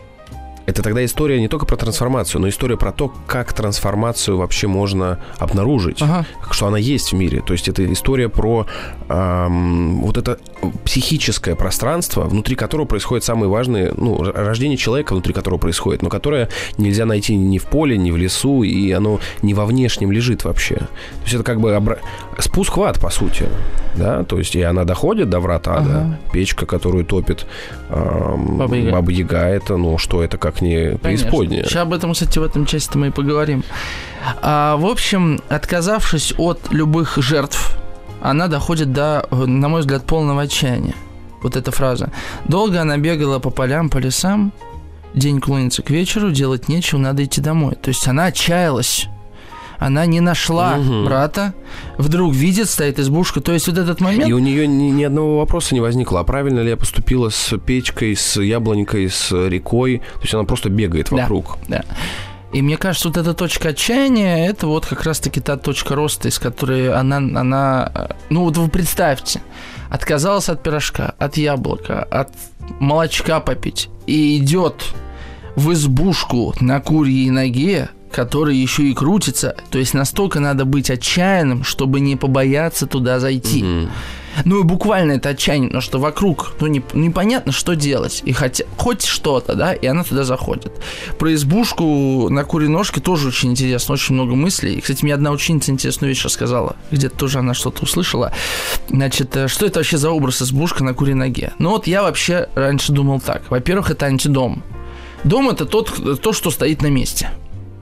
это тогда история не только про трансформацию, но история про то, как трансформацию вообще можно обнаружить, что она есть в мире. То есть это история про вот это психическое пространство, внутри которого происходят самые важные, ну, рождение человека, внутри которого происходит, но которое нельзя найти ни в поле, ни в лесу, и оно не во внешнем лежит вообще. То есть это как бы спуск в ад, по сути. Да? То есть и она доходит до врат ада. Печка, которую топит Баба Яга, это, ну, что это как не преисподняя. Сейчас об этом, кстати, в этом части мы и поговорим. В общем, отказавшись от любых жертв, она доходит до, на мой взгляд, полного отчаяния. Вот эта фраза. Долго она бегала по полям, по лесам. День клонится к вечеру, делать нечего, надо идти домой. То есть она отчаялась. Она не нашла брата, вдруг видит, стоит избушка. То есть вот этот момент... И у нее ни одного вопроса не возникло. А правильно ли я поступила с печкой, с яблонькой, с рекой? То есть она просто бегает вокруг. Да. И мне кажется, вот эта точка отчаяния, это вот как раз-таки та точка роста, из которой она... Ну вот вы представьте, отказалась от пирожка, от яблока, от молочка попить. И идет в избушку на курьей ноге, который еще и крутится. То есть настолько надо быть отчаянным, чтобы не побояться туда зайти. Ну и буквально это отчаяние, потому что вокруг непонятно, что делать. И хоть что-то, да, и она туда заходит. Про избушку на курьей ножке тоже очень интересно, очень много мыслей. И, кстати, мне одна ученица интересную вещь рассказала. Где-то тоже она что-то услышала. Значит, что это вообще за образ избушка на курьей ноге? Ну вот я вообще раньше думал так. Во-первых, это антидом. Дом – это то, что стоит на месте.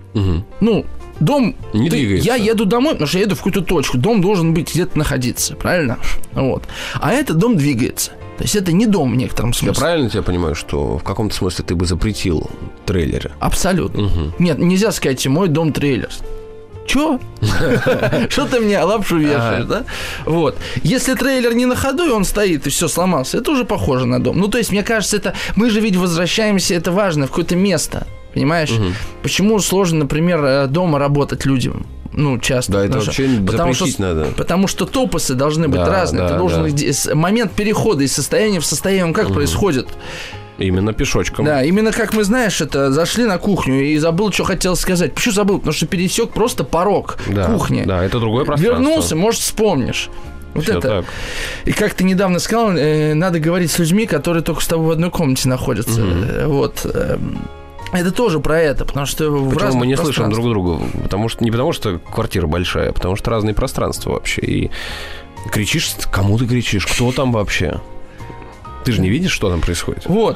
Ну, дом... Не двигается. Я еду домой, потому что я еду в какую-то точку. Дом должен быть где-то находиться, правильно? Вот. А этот дом двигается. То есть это не дом в некотором смысле. Я правильно тебя понимаю, что в каком-то смысле ты бы запретил трейлеры? Абсолютно. Нет, нельзя сказать, мой дом трейлер. Чё? Что ты мне лапшу вешаешь, да? Вот. Если трейлер не на ходу, и он стоит, и все сломался, это уже похоже на дом. Ну, то есть, мне кажется, это... Мы же ведь возвращаемся, это важно, в какое-то место. Понимаешь? Почему сложно, например, дома работать людям? Ну, часто. Да, это вообще запретить надо. Потому что топосы должны быть разные. Ты должен... Момент перехода из состояния в состояние, он как происходит? Именно пешочком. Да, именно как мы, знаешь, это зашли на кухню и забыл, что хотел сказать. Почему забыл? Потому что пересек просто порог кухни. Да, это другое пространство. Вернулся, может, вспомнишь. Вот всё это. Так. И как ты недавно сказал, надо говорить с людьми, которые только с тобой в одной комнате находятся. Вот. Это тоже про это, потому что почему мы не слышим друг друга? Не потому что квартира большая, а потому что разные пространства вообще. И кричишь, кому ты кричишь? Кто там вообще? Ты же не видишь, что там происходит. Вот.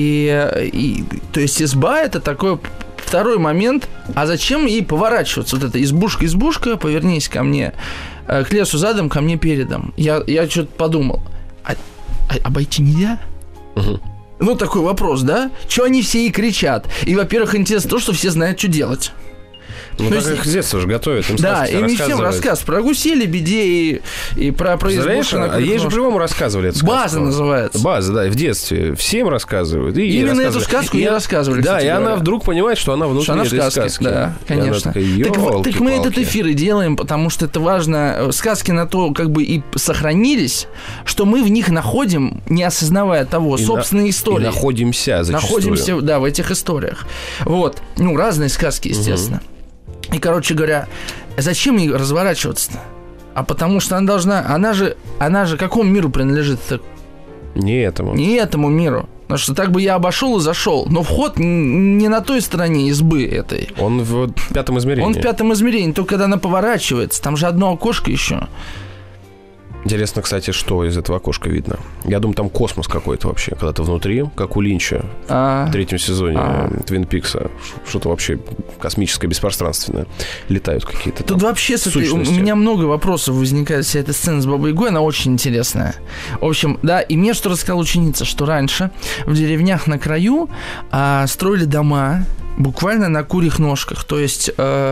И то есть изба – это такой второй момент. А зачем ей поворачиваться? Вот это избушка, повернись ко мне. К лесу задом, ко мне передом. Я что-то подумал. Обойти нельзя? Ну, такой вопрос, да? Чего они все и кричат? И, во-первых, интересно то, что все знают, что делать. Ну, так их с детства же готовят. Им да, им всем рассказ про гусей, лебедей и про избушку. А ей же по-любому рассказывали эту сказку. База называется. База, да, в детстве. Всем рассказывают. И именно эту сказку ей рассказывали. Да, и она вдруг понимает, что она внутри этой сказки. Да, конечно. Так мы этот эфир и делаем, потому что это важно. Сказки на то как бы и сохранились, что мы в них находим, не осознавая того, собственные истории. И находимся зачастую. Находимся, да, в этих историях. Вот. Ну, разные сказки, естественно. И, короче говоря, зачем ей разворачиваться-то? А потому что она же какому миру принадлежит-то? Не этому. Не этому миру. Потому что так бы я обошел и зашел. Но вход не на той стороне избы этой. Он в 5-м измерении. Он в 5-м измерении, только когда она поворачивается. Там же одно окошко еще. Интересно, кстати, что из этого окошка видно. Я думаю, там космос какой-то вообще, когда ты внутри, как у Линча в 3-м сезоне Твин Пикса. Что-то вообще космическое, беспространственное. Летают какие-то там. Тут вообще у меня много вопросов возникает. Вся эта сцена с Бабой Ягой, она очень интересная. В общем, да, и мне что рассказала ученица, что раньше в деревнях на краю строили дома буквально на курьих ножках. То есть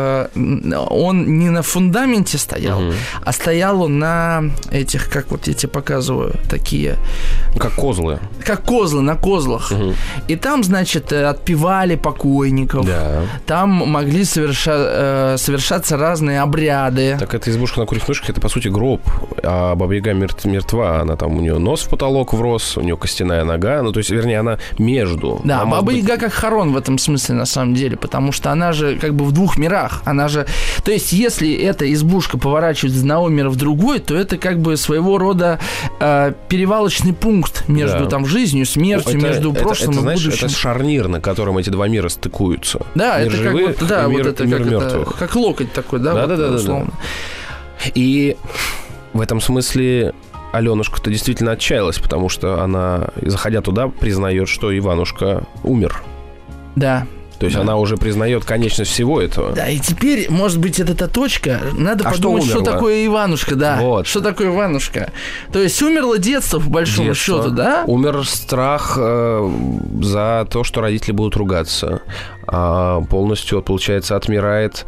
он не на фундаменте стоял, а стоял он на этих, как вот я тебе показываю, такие... Как козлы. Как козлы, на козлах. И там, значит, отпевали покойников. Да. Там могли совершаться разные обряды. Так это избушка на курьих ножках, это, по сути, гроб. А Баба Яга мертва. Она там, у нее нос в потолок врос, у нее костяная нога. Ну, то есть, вернее, она между. Да, Баба Яга как Харон в этом смысле, на самом деле, потому что она же как бы в двух мирах. Она же... То есть, если эта избушка поворачивается из одного мира в другой, то это как бы своего рода перевалочный пункт между там жизнью, смертью, между прошлым и будущим. Это шарнир, на котором эти два мира стыкуются. Да, мир это живых, как вот, да, мир, вот это мир как мертвых. Это, как локоть такой, да, да, вот, да, условно. Да. И в этом смысле Аленушка-то действительно отчаялась, потому что она, заходя туда, признает, что Иванушка умер. Да. То есть она уже признает конечность всего этого. Да, и теперь, может быть, это та точка. Надо подумать, что такое Иванушка, да. Вот. Что такое Иванушка? То есть умерло детство, по большому счету, да? Умер страх за то, что родители будут ругаться. полностью, получается, отмирает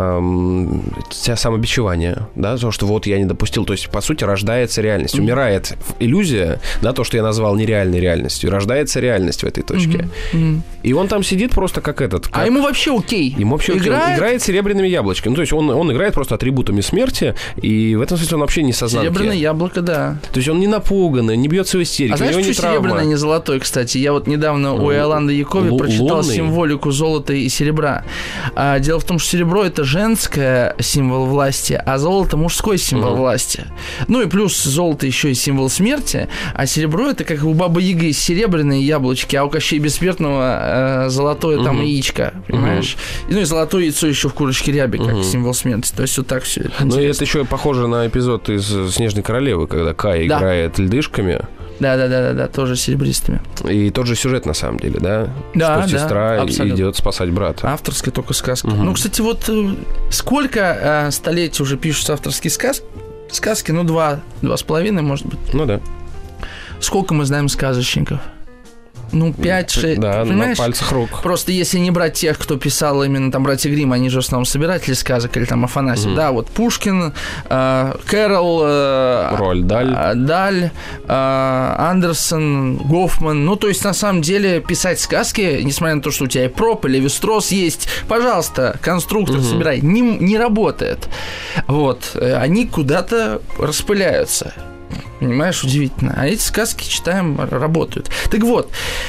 самобичевание, да, то, что вот я не допустил, то есть, по сути, рождается реальность, умирает иллюзия, да, то, что я назвал нереальной реальностью, рождается реальность в этой точке. И он там сидит просто как этот. А ему вообще окей. Ему вообще играет серебряными яблочками. Ну, то есть он играет просто атрибутами смерти, и в этом смысле он вообще не сознанки. Серебряное яблоко, да. То есть он не напуганный, не бьется в истерике, знаешь, что серебряное, не золотой, кстати? Я вот недавно у Иоланды Якови прочитал символику золота и серебра. Дело в том, что серебро — это женское символ власти, а золото — мужской символ власти. Ну и плюс золото еще и символ смерти, а серебро — это как у Бабы Яги серебряные яблочки, а у Кощея Бессмертного золотое там яичко, понимаешь? Ну и золотое яйцо еще в курочке ряби, как символ смерти. То есть вот так все. Ну и это еще похоже на эпизод из «Снежной королевы», когда Кай играет льдышками. Да, тоже серебристыми. И тот же сюжет, на самом деле, да? Да, что сестра идет спасать брата. Авторская только сказка. Ну, кстати, вот сколько столетий уже пишутся авторские сказки? Ну, 2,5, может быть. Ну, да. Сколько мы знаем сказочников? Ну, 5-6. Да, понимаешь? на пальцах рук. Просто если не брать тех, кто писал именно там «Братья Гримм», они же в основном собиратели сказок, или там Афанасьев. Да, вот Пушкин, Кэрролл, Роальд Даль, Андерсон, Гофман. Ну, то есть, на самом деле, писать сказки, несмотря на то, что у тебя и Проп, и Леви-Стросс есть, пожалуйста, конструктор собирай, не работает. Вот. Они куда-то распыляются. Понимаешь, удивительно. А эти сказки читаем, работают. Так вот,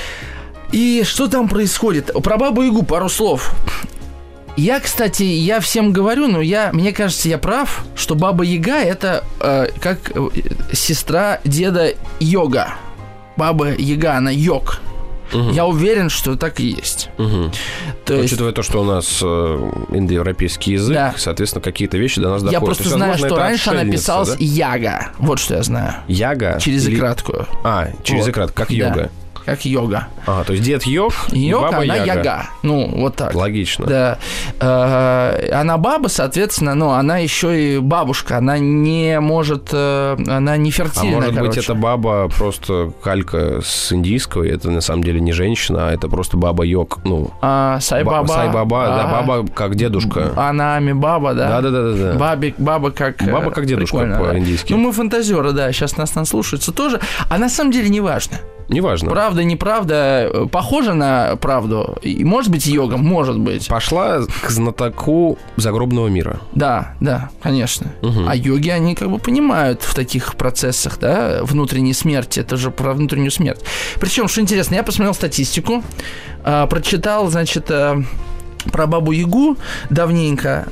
и что там происходит? Про Бабу Ягу пару слов. Я, кстати, я всем говорю, но мне кажется, я прав, что Баба Яга – это как сестра деда Йога. Баба Яга, она йог. Я уверен, что так и есть. Учитывая то, что у нас индоевропейский язык, соответственно, какие-то вещи до нас доходят. Я просто знаю, что раньше она писалась Яга. Вот что я знаю. Яга? Через и краткую. Через и краткую, как йога. Как йога. То есть дед йог, баба она яга. Ну, вот так. Логично. Да. Она баба, соответственно, но она еще и бабушка. Она не может, она не фертильна, может быть, эта баба просто калька с индийского, это на самом деле не женщина, а это просто баба йог. Ну, Сай-баба. Сай-баба, да, баба как дедушка. Анами баба, да. Да. Баба как дедушка по-индийски. Ну, мы фантазеры, да, сейчас нас слушаются тоже. А на самом деле не важно. Неважно. Правда, неправда, похоже на правду. И, может быть, йога, может быть. Пошла к знатоку загробного мира. Да, конечно. А йоги, они как бы понимают в таких процессах, да, внутренней смерти. Это же про внутреннюю смерть. Причем, что интересно, я посмотрел статистику, прочитал, значит, про Бабу Ягу давненько.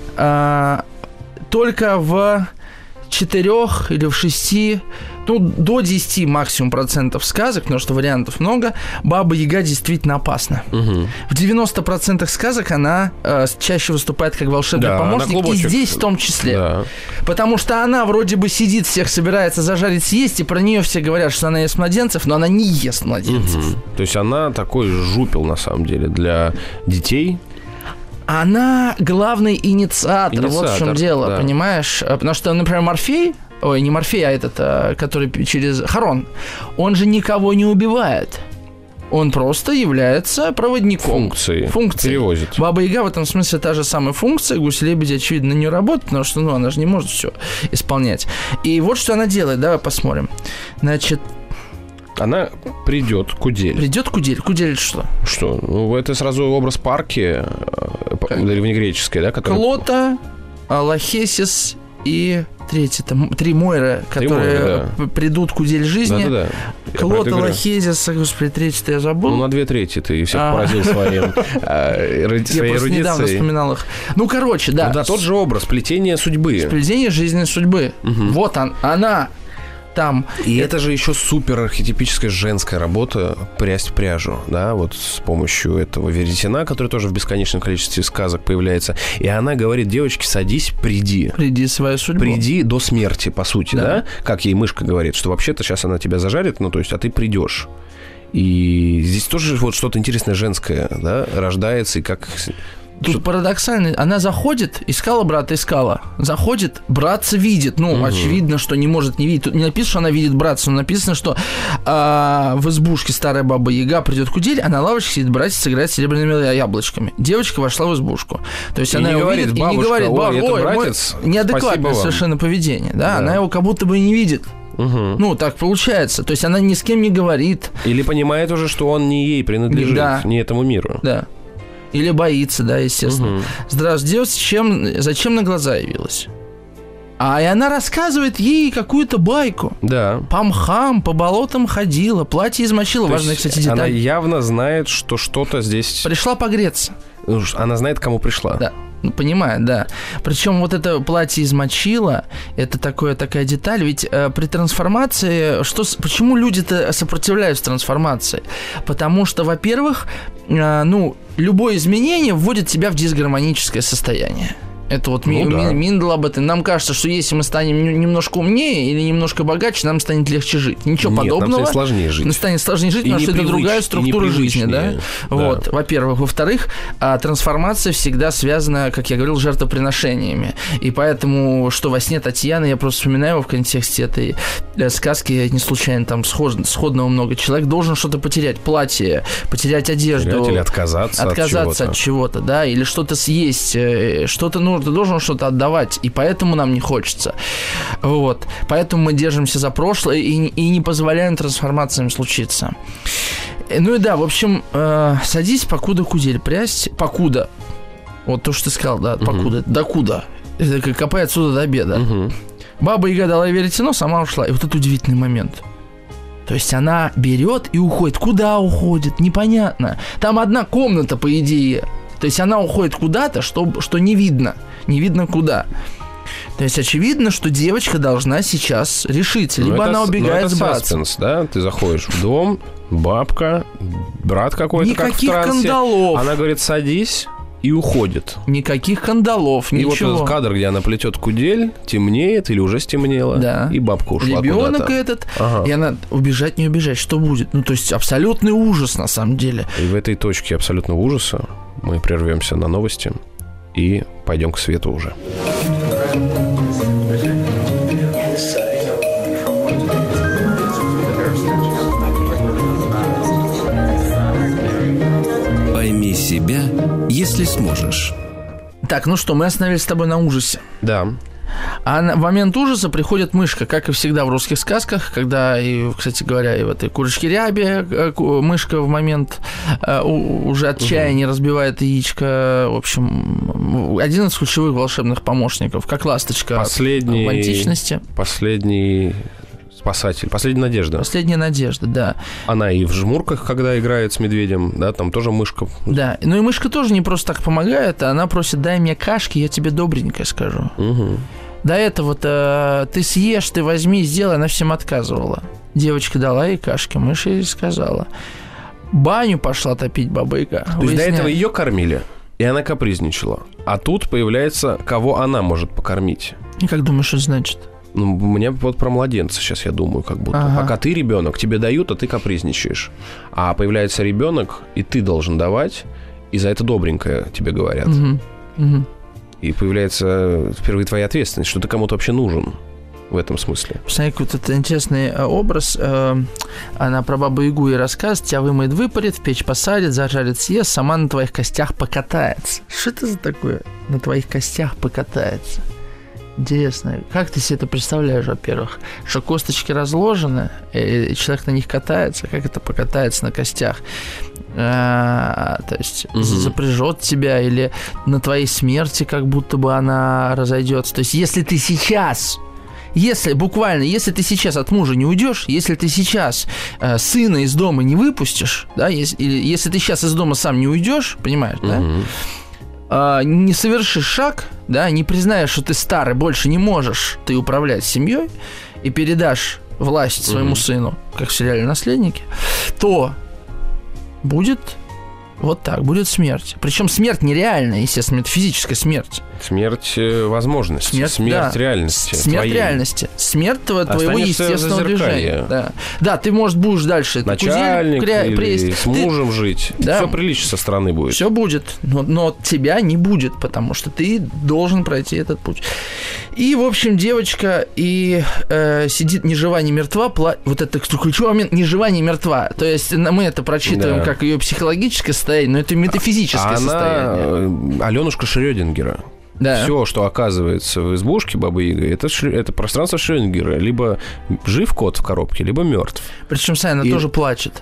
Только в 4 или в 6, до 10 максимум процентов сказок, потому что вариантов много, Баба Яга действительно опасна. В 90% сказок она чаще выступает как волшебный помощник, и здесь в том числе. Да. Потому что она вроде бы сидит, всех собирается зажарить, съесть, и про нее все говорят, что она ест младенцев, но она не ест младенцев. То есть она такой жупел, на самом деле, для детей. Она главный инициатор, вот в чем дело, понимаешь? Потому что, например, Морфей, не Морфей, а этот, который через Харон, он же никого не убивает. Он просто является проводником. Функцией. Перевозит. Баба Яга в этом смысле та же самая функция. Гуси-лебеди, очевидно, не работает, потому что она же не может все исполнять. И вот что она делает, давай посмотрим. Значит, она придет к Удель. Кудель что? Что? Ну, это сразу образ парки древнегреческой, да? Клота, Лахесис и третий, там 3 Мойры, которые придут к Удель жизни. Да. Клота, Лахезис, господи, третий-то я забыл. Ну, на 2/3 ты всех поразил своей эрудицией. Я просто недавно вспоминал их. Ну, короче, да. Да, тот же образ, плетение судьбы. Сплетение жизненной судьбы. Вот она там. И это же еще супер архетипическая женская работа прясть пряжу, да, вот с помощью этого веретена, который тоже в бесконечном количестве сказок появляется. И она говорит: девочки, садись, приди. Приди свою судьбу. Приди до смерти, по сути, да? Как ей мышка говорит, что вообще-то сейчас она тебя зажарит, ну, то есть, а ты придешь. И здесь тоже вот что-то интересное женское, да, рождается, и как Тут парадоксально. Она заходит, искала брата, заходит, братца видит. Очевидно, что не может не видеть. Тут не написано, что она видит братца, но написано, что в избушке старая баба Яга придет кудель, а на лавочке сидит братец, играет с серебряными яблочками. Девочка вошла в избушку. То есть она его видит и не говорит, братец, неадекватное совершенно поведение. Да? Она его как будто бы не видит. Так получается. То есть она ни с кем не говорит. Или понимает уже, что он не ей принадлежит, не этому миру. Да. Или боится, да, естественно. Здравствуйте, зачем на глаза явилась? И она рассказывает ей какую-то байку. Да. По мхам, по болотам ходила, платье измочила. Важная, кстати, деталь. Она явно знает, что что-то здесь... Пришла погреться. Она знает, к кому пришла. Да. Понимает, да. Причем вот это платье измочило, это такая деталь. Ведь при трансформации, почему люди-то сопротивляются трансформации? Потому что, во-первых, любое изменение вводит тебя в дисгармоническое состояние. Это вот Миндл об этом. Нам кажется, что если мы станем немножко умнее или немножко богаче, нам станет легче жить. Ничего подобного. Нам станет сложнее жить. Нам станет сложнее жить, потому что это другая структура жизни. Да? Вот, во-первых. Во-вторых, трансформация всегда связана, как я говорил, с жертвоприношениями. И поэтому, что во сне Татьяны, я просто вспоминаю его в контексте этой сказки, не случайно там сходного много. Человек должен что-то потерять. Платье, потерять одежду. Или отказаться от чего-то. Да? Или что-то съесть, что-то ты должен что-то отдавать, и поэтому нам не хочется. Вот. Поэтому мы держимся за прошлое и не позволяем трансформациям случиться. В общем, садись, покуда кудель прясть. Покуда. Вот то, что ты сказал, да, покуда. Докуда. Это копай отсюда до обеда. Баба Яга дала веретено, сама ушла. И вот это удивительный момент. То есть она берет и уходит. Куда уходит? Непонятно. Там одна комната, по идее. То есть она уходит куда-то, что не видно. Не видно куда. То есть очевидно, что девочка должна сейчас решиться. Либо она убегает с братцем. Да? Ты заходишь в дом, бабка, брат какой-то, никаких как в трансе. Кандалов. Она говорит, садись, и уходит. Никаких кандалов, ничего. И вот этот кадр, где она плетет кудель, темнеет или уже стемнело, да. И бабка ушла ребенок куда-то. Этот, и она убежать, не убежать, что будет? То есть абсолютный ужас на самом деле. И в этой точке абсолютного ужаса мы прервемся на новости и пойдем к свету уже. Пойми себя, если сможешь. Так, мы остановились с тобой на ужасе. Да. А в момент ужаса приходит мышка, как и всегда в русских сказках, когда, кстати говоря, и в этой «Курочке Рябе» мышка в момент уже отчаяния разбивает яичко. В общем, один из ключевых волшебных помощников, как ласточка в античности. Последний спасатель, последняя надежда. Последняя надежда, да. Она и в «Жмурках», когда играет с медведем, да, там тоже мышка. Да, и мышка тоже не просто так помогает, она просит: дай мне кашки, я тебе добренькое скажу. До этого ты съешь, ты возьми, сделай, она всем отказывала. Девочка дала ей кашки, мышь ей сказала. Баню пошла топить баба Яга. То есть до этого ее кормили, и она капризничала. А тут появляется, кого она может покормить. И как думаешь, что значит? Мне вот про младенца сейчас я думаю, как будто. Пока ты ребенок, тебе дают, а ты капризничаешь. А появляется ребенок, и ты должен давать, и за это добренькое тебе говорят. И появляется впервые твоя ответственность, что ты кому-то вообще нужен в этом смысле. Посмотри, вот этот интересный образ. Она про бабу Ягу и рассказывает: тебя вымоет, выпарит, в печь посадит, зажарит, съест, сама на твоих костях покатается. Что это за такое? На твоих костях покатается. Интересно. Как ты себе это представляешь, во-первых? Что косточки разложены, и человек на них катается. Как это покатается на костях? То есть запряжет тебя, или на твоей смерти как будто бы она разойдется. То есть если ты сейчас... Если ты сейчас от мужа не уйдешь, если ты сейчас сына из дома не выпустишь, да, если ты сейчас из дома сам не уйдешь, понимаешь, да? Не совершишь шаг, да, не признаешь, что ты старый, больше не можешь ты управлять семьей, и передашь власть своему сыну, как в сериале «Наследники», то будет Вот так, будет смерть. Причем смерть нереальная, естественно, это физическая смерть. Смерть возможности, смерть реальности. Смерть твоей. Реальности. Смерть твоего естественного движения. Да, ты, может, будешь дальше... Начальник или с мужем жить. Да. Все прилично со стороны будет. Все будет, но тебя не будет, потому что ты должен пройти этот путь. И, в общем, девочка сидит ни жива, ни мертва. Вот это ключевой момент, ни жива, ни мертва. То есть мы это прочитываем как ее психологическое состояние, но это метафизическое состояние. Аленушка Шрёдингера. Да. Все, что оказывается в избушке Бабы-Яги, это пространство Шрёдингера. Либо жив кот в коробке, либо мертв. Причем, она тоже плачет.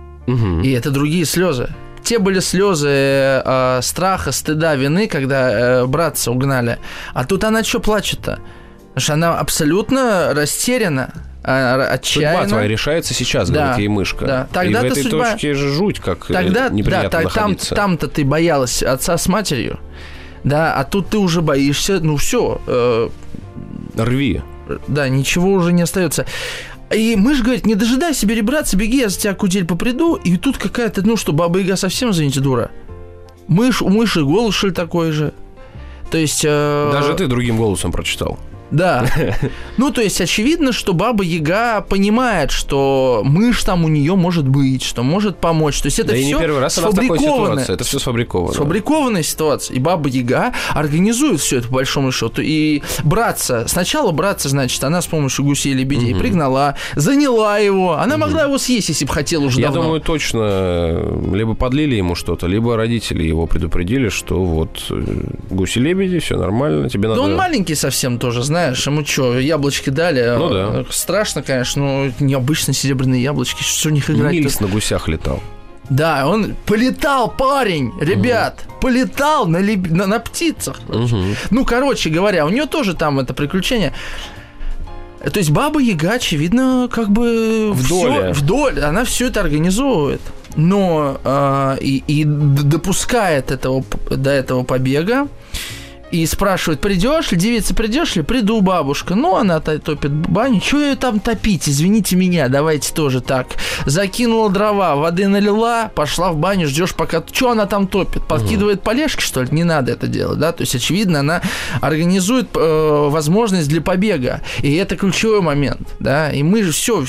И это другие слезы. Те были слезы страха, стыда, вины, когда братца угнали. А тут она что плачет-то? Потому что она абсолютно растеряна, отчаянна. Судьба твоя решается сейчас, говорит ей мышка. Да. Тогда и в этой точке же жуть, как неприятно находиться. Там-то ты боялась отца с матерью, да, а тут ты уже боишься, все. Рви. Да, ничего уже не остается. И мышь говорит, не дожидайся, бери, братца, беги, я за тебя, кудель, поприду. И тут какая-то, Баба-Яга совсем, извините, дура. У мыши голос, что ли, такой же. То есть... Даже ты другим голосом прочитал. Да. То есть очевидно, что Баба-Яга понимает, что мышь там у нее может быть, что может помочь. То есть это все не первый раз она в такой ситуации. Это все сфабриковано. Сфабрикованная ситуация. И Баба-Яга организует все это по большому счету. И сначала братца, значит, она с помощью гусей и лебедей пригнала, заняла его. Она могла его съесть, если бы хотела уже давно. Я думаю, точно либо подлили ему что-то, либо родители его предупредили, что вот гуси-лебеди, все нормально, тебе надо... Да он маленький совсем тоже, знаешь, ему что, яблочки дали? Да. Страшно, конечно, но необычно серебряные яблочки, что в них играть? Нильс на гусях летал. Да, он полетал, парень, ребят, полетал на птицах. Короче говоря, у нее тоже там это приключение. То есть Баба-Яга, очевидно, как бы вдоль, она все это организовывает. Но и допускает до этого побега. И спрашивает, придешь ли, девица, придешь ли? Приду, бабушка. Она топит баню. Чего ее там топить? Извините меня, давайте тоже так. Закинула дрова, воды налила, пошла в баню, ждешь пока... Что она там топит? Подкидывает полежки, что ли? Не надо это делать, да? То есть, очевидно, она организует возможность для побега. И это ключевой момент, да? И мы же все...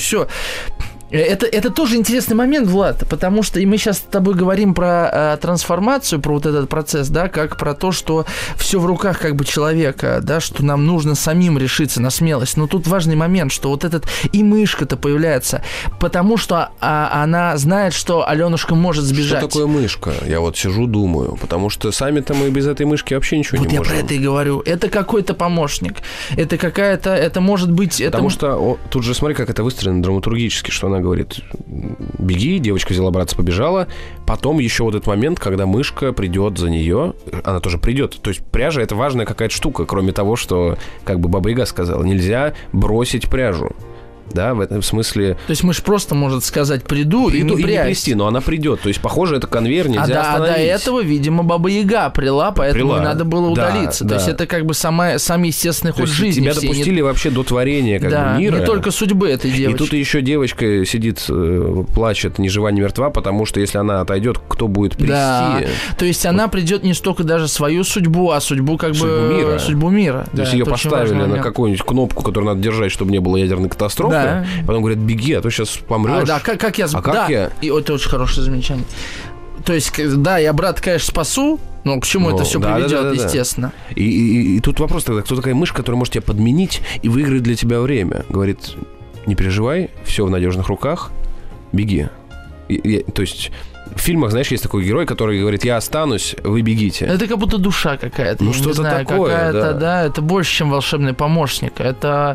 Это тоже интересный момент, Влад, потому что и мы сейчас с тобой говорим про трансформацию, про вот этот процесс, да, как про то, что все в руках как бы человека, да, что нам нужно самим решиться на смелость. Но тут важный момент, что вот этот и мышка-то появляется, потому что она знает, что Аленушка может сбежать. Что такое мышка? Я вот сижу, думаю, потому что сами-то мы без этой мышки вообще ничего не можем. Вот я про это и говорю. Это какой-то помощник. Это какая-то, это может быть... Потому что тут же смотри, как это выстроено драматургически, что она говорит, беги, девочка взяла братца, побежала. Потом еще вот этот момент, когда мышка придет за нее, она тоже придет. То есть пряжа — это важная какая-то штука, кроме того, что, как бы Баба-Яга сказала, нельзя бросить пряжу. Да, в этом смысле... То есть мышь просто может сказать «приду» и не прясть. Но она придет. То есть, похоже, это конвейер, нельзя остановить. А до этого, видимо, Баба-Яга прила, поэтому не надо было удалиться. То есть это как бы сам естественный ход жизни. Тебя допустили вообще до творения как бы мира. Не только судьбы этой девочки. И тут еще девочка сидит, плачет, ни жива, ни мертва, потому что если она отойдет, кто будет прийти? Да. То есть она придет не столько даже свою судьбу, а судьбу как бы... Судьбу мира. То есть ее поставили на какую-нибудь кнопку, которую надо держать, чтобы не было ядерной катастрофы. Да. Потом говорят, беги, а то сейчас помрешь. Как я... И это очень хорошее замечание. То есть, да, я брат, конечно, спасу, но к чему это все приведет, естественно. И тут вопрос тогда, кто такая мышь, которая может тебя подменить и выиграть для тебя время? Говорит, не переживай, все в надежных руках, беги. То есть... В фильмах, знаешь, есть такой герой, который говорит, я останусь, вы бегите. Это как будто душа какая-то. Что-то такое, да. Это больше, чем волшебный помощник. Это...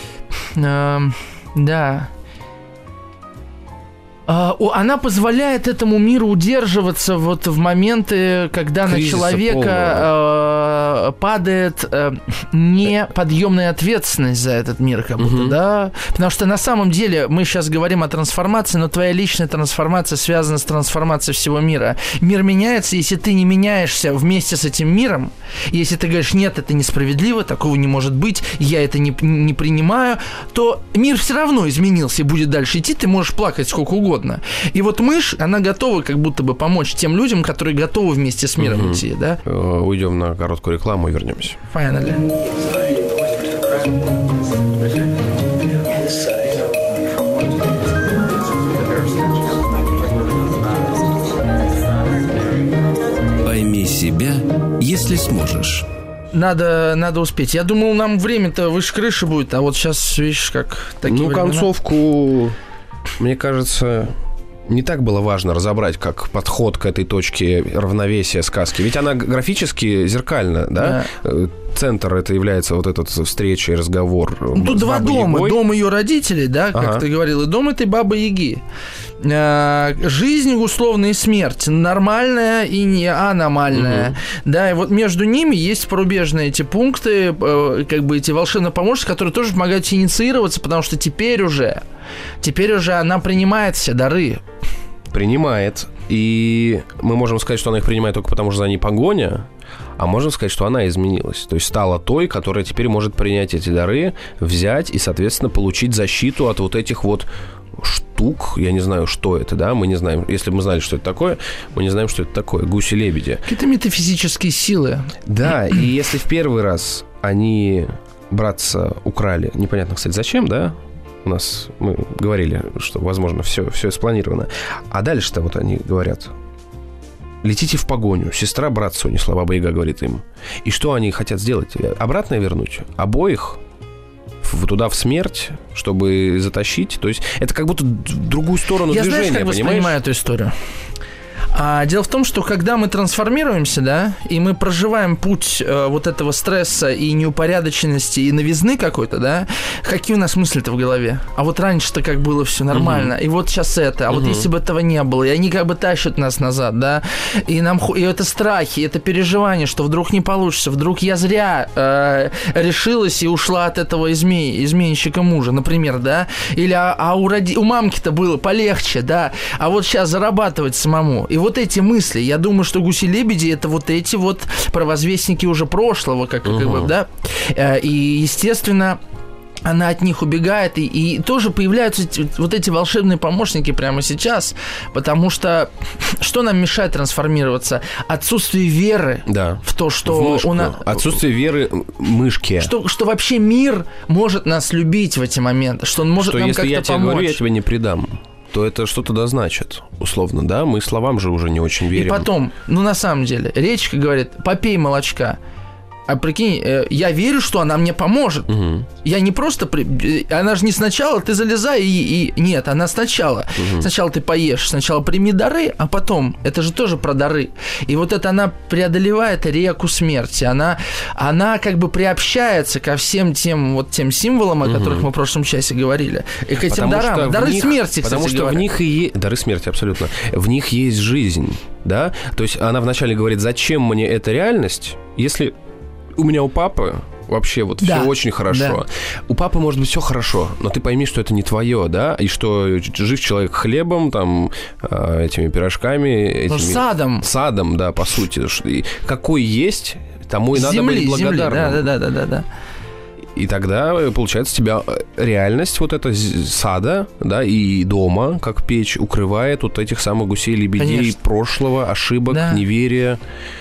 Да. Она позволяет этому миру удерживаться вот в моменты, когда кризиса на человека падает неподъемная ответственность за этот мир, как будто, да? Потому что на самом деле мы сейчас говорим о трансформации, но твоя личная трансформация связана с трансформацией всего мира. Мир меняется, если ты не меняешься вместе с этим миром, если ты говоришь, нет, это несправедливо, такого не может быть, я это не принимаю, то мир все равно изменился и будет дальше идти, ты можешь плакать сколько угодно. угодно. И вот мышь, она готова как будто бы помочь тем людям, которые готовы вместе с миром идти, да? Уйдем на короткую рекламу и вернемся. Finally. Пойми себя, если сможешь. Надо успеть. Я думал, нам время-то выше крыши будет, а вот сейчас, видишь, как такие времена. Концовку, мне кажется, не так было важно разобрать, как подход к этой точке равновесия сказки. Ведь она графически зеркальна, да? Центр это является вот эта встреча и разговор. Тут два дома. Дом ее родителей, да, как ты говорил, и дом этой Бабы-Яги. Жизнь, условно, и смерть. Нормальная и не аномальная. Да, и вот между ними есть порубежные эти пункты, как бы эти волшебные помощники, которые тоже помогают инициироваться, потому что теперь уже она принимает все дары. Принимает. И мы можем сказать, что она их принимает только потому, что за ней погоня, а можем сказать, что она изменилась. То есть стала той, которая теперь может принять эти дары, взять и, соответственно, получить защиту от вот этих вот штук. Я не знаю, что это, да? Мы не знаем. Если бы мы знали, что это такое, мы не знаем, что это такое. Гуси-лебеди. Какие-то метафизические силы. Да, и если в первый раз они братца украли, непонятно, кстати, зачем, да? Мы говорили, что, возможно, все спланировано. А дальше-то вот они говорят: летите в погоню. Сестра братца унесла, Баба-Яга говорит им. И что они хотят сделать? Обратно вернуть? Обоих? Туда в смерть, чтобы затащить? То есть это как будто в другую сторону движения, знаешь, как понимаешь? воспринимаю эту историю? Дело в том, что когда мы трансформируемся, да, и мы проживаем путь вот этого стресса и неупорядоченности, и новизны какой-то, да, какие у нас мысли-то в голове? А вот раньше-то как было все нормально, и вот сейчас это, а вот если бы этого не было, и они как бы тащат нас назад, да, и это страхи, это переживание, что вдруг не получится, вдруг я зря решилась и ушла от этого изменщика мужа, например, да, или у мамки-то было полегче, да, а вот сейчас зарабатывать самому. И вот эти мысли, я думаю, что гуси-лебеди это вот эти вот провозвестники уже прошлого, как бы, да, и, естественно, она от них убегает, и тоже появляются вот эти волшебные помощники прямо сейчас, потому что что нам мешает трансформироваться? Отсутствие веры в то, что отсутствие веры мышки. Что вообще мир может нас любить в эти моменты, что он может нам как-то помочь. Если я тебе говорю, я тебя не предам, то это что-то да значит, условно, да? Мы словам же уже не очень верим. И потом, на самом деле, речка говорит: попей молочка. А прикинь, я верю, что она мне поможет. Я не просто... Она же не сначала ты залезай и... Нет, она сначала. Сначала ты поешь, сначала прими дары, а потом... Это же тоже про дары. И вот это она преодолевает реку смерти. Она как бы приобщается ко всем тем символам, о которых мы в прошлом часе говорили. И к этим дарам. Дары смерти, кстати потому что говоря. В них и есть... Дары смерти, абсолютно. В них есть жизнь, да? То есть она вначале говорит: зачем мне эта реальность, если... У меня у папы вообще вот все очень хорошо. Да. У папы может быть все хорошо, но ты пойми, что это не твое, да, и что жив человек хлебом, там, этими пирожками, садом, да, по сути. И какой есть, тому и надо быть благодарным. Да. И тогда, получается, тебя реальность вот эта сада, да, и дома, как печь, укрывает вот этих самых гусей-лебедей прошлого, ошибок, неверия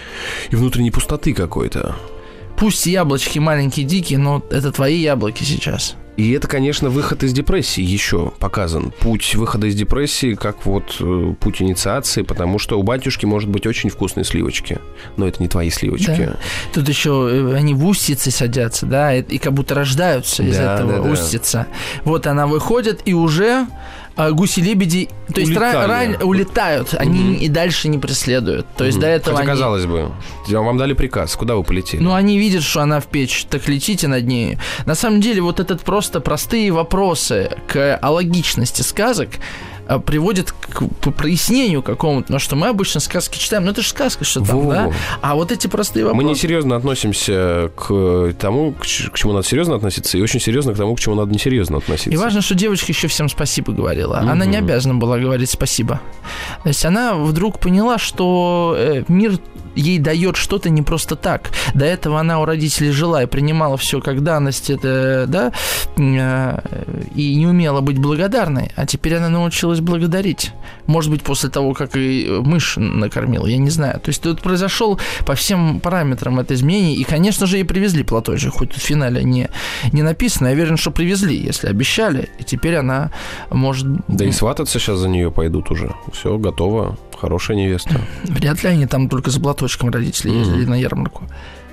и внутренней пустоты какой-то. Пусть яблочки маленькие, дикие, но это твои яблоки сейчас. И это, конечно, выход из депрессии еще показан. Путь выхода из депрессии как вот путь инициации, потому что у батюшки может быть очень вкусные сливочки, но это не твои сливочки. Да. Тут еще они в устице садятся, да, и как будто рождаются из этого устица. Вот она выходит, и уже... гуси-лебеди, то есть улетают, они и дальше не преследуют. То есть до этого хотя, казалось бы, вам дали приказ, куда вы полетели? Они видят, что она в печь, так летите над ней. На самом деле, вот этот просто простые вопросы к алогичности сказок приводит к прояснению какому-то, потому что мы обычно сказки читаем, это же сказка, что там, да? А вот эти простые вопросы... Мы несерьезно относимся к тому, к чему надо серьезно относиться, и очень серьезно к тому, к чему надо несерьезно относиться. И важно, что девочка еще всем спасибо говорила. Она не обязана была говорить спасибо. То есть она вдруг поняла, что мир ей дает что-то не просто так. До этого она у родителей жила и принимала все как данность, это, да, и не умела быть благодарной, а теперь она научилась благодарить. Может быть, после того, как и мышь накормила, я не знаю. То есть тут произошел по всем параметрам это изменение, и, конечно же, ей привезли платочек, хоть тут в финале не написано, я уверен, что привезли, если обещали, и теперь она может... Да и свататься сейчас за нее пойдут уже. Все, готово, хорошая невеста. Вряд ли они там только за платочком родители ездили на ярмарку.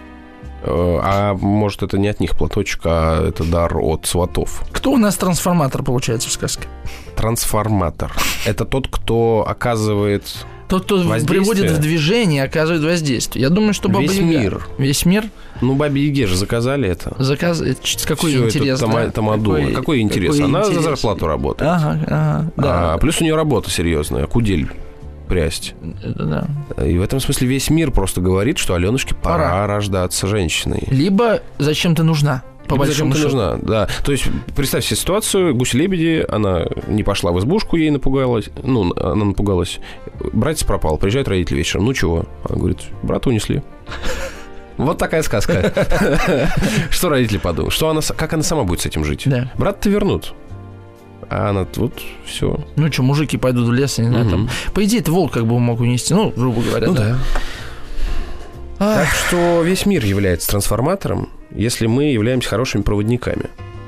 А может, это не от них платочек, а это дар от сватов? Кто у нас трансформатор, получается, в сказке? Трансформатор. Это тот, кто оказывает... Тот, кто приводит в движение, оказывает воздействие. Я думаю, что Баба Яга... Весь мир. Весь мир? Ну, Бабе Яге же заказали это. Какой интерес, да? Какой интерес? Она за зарплату работает. Ага, да. Плюс у нее работа серьезная, кудель прясть. Да. И в этом смысле весь мир просто говорит, что Аленушке пора рождаться женщиной. Либо зачем ты нужна? Зачем ты нужна, да. То есть, представь себе ситуацию, гуси-лебеди, она не пошла в избушку, ей напугалась, она напугалась. Братец пропал, приезжают родители вечером, ну чего? Она говорит, брата унесли. Вот такая сказка. Что родители подумают? Как она сама будет с этим жить? Брата-то вернут. А она вот все. Ну что, мужики пойдут в лес, я не знаю, там. По идее, это волк как бы мог унести, грубо говоря. Ну да. Так что весь мир является трансформатором, если мы являемся хорошими проводниками.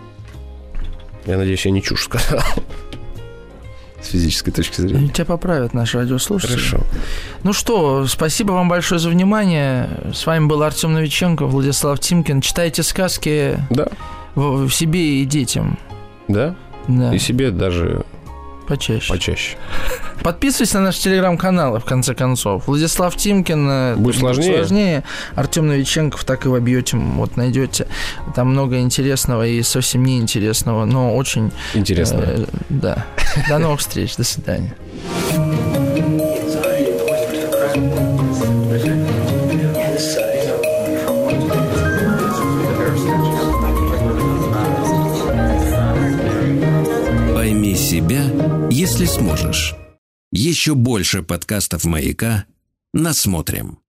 Я надеюсь, я не чушь сказал. С физической точки зрения. Тебя поправят наши радиослушатели. Хорошо. Ну что, спасибо вам большое за внимание. С вами был Артем Новиченко, Владислав Тимкин. Читайте сказки себе и детям. Да? Да. И себе даже... Почаще. Подписывайтесь на наши телеграм-каналы, в конце концов. Владислав Тимкин. Будет сложнее. Артем Новиченков, так и вобьете, вот найдете. Там много интересного и совсем неинтересного, но очень... Интересно. Да. До новых встреч. До свидания. Пойми себя, если сможешь. Еще больше подкастов «Маяка» насмотрим.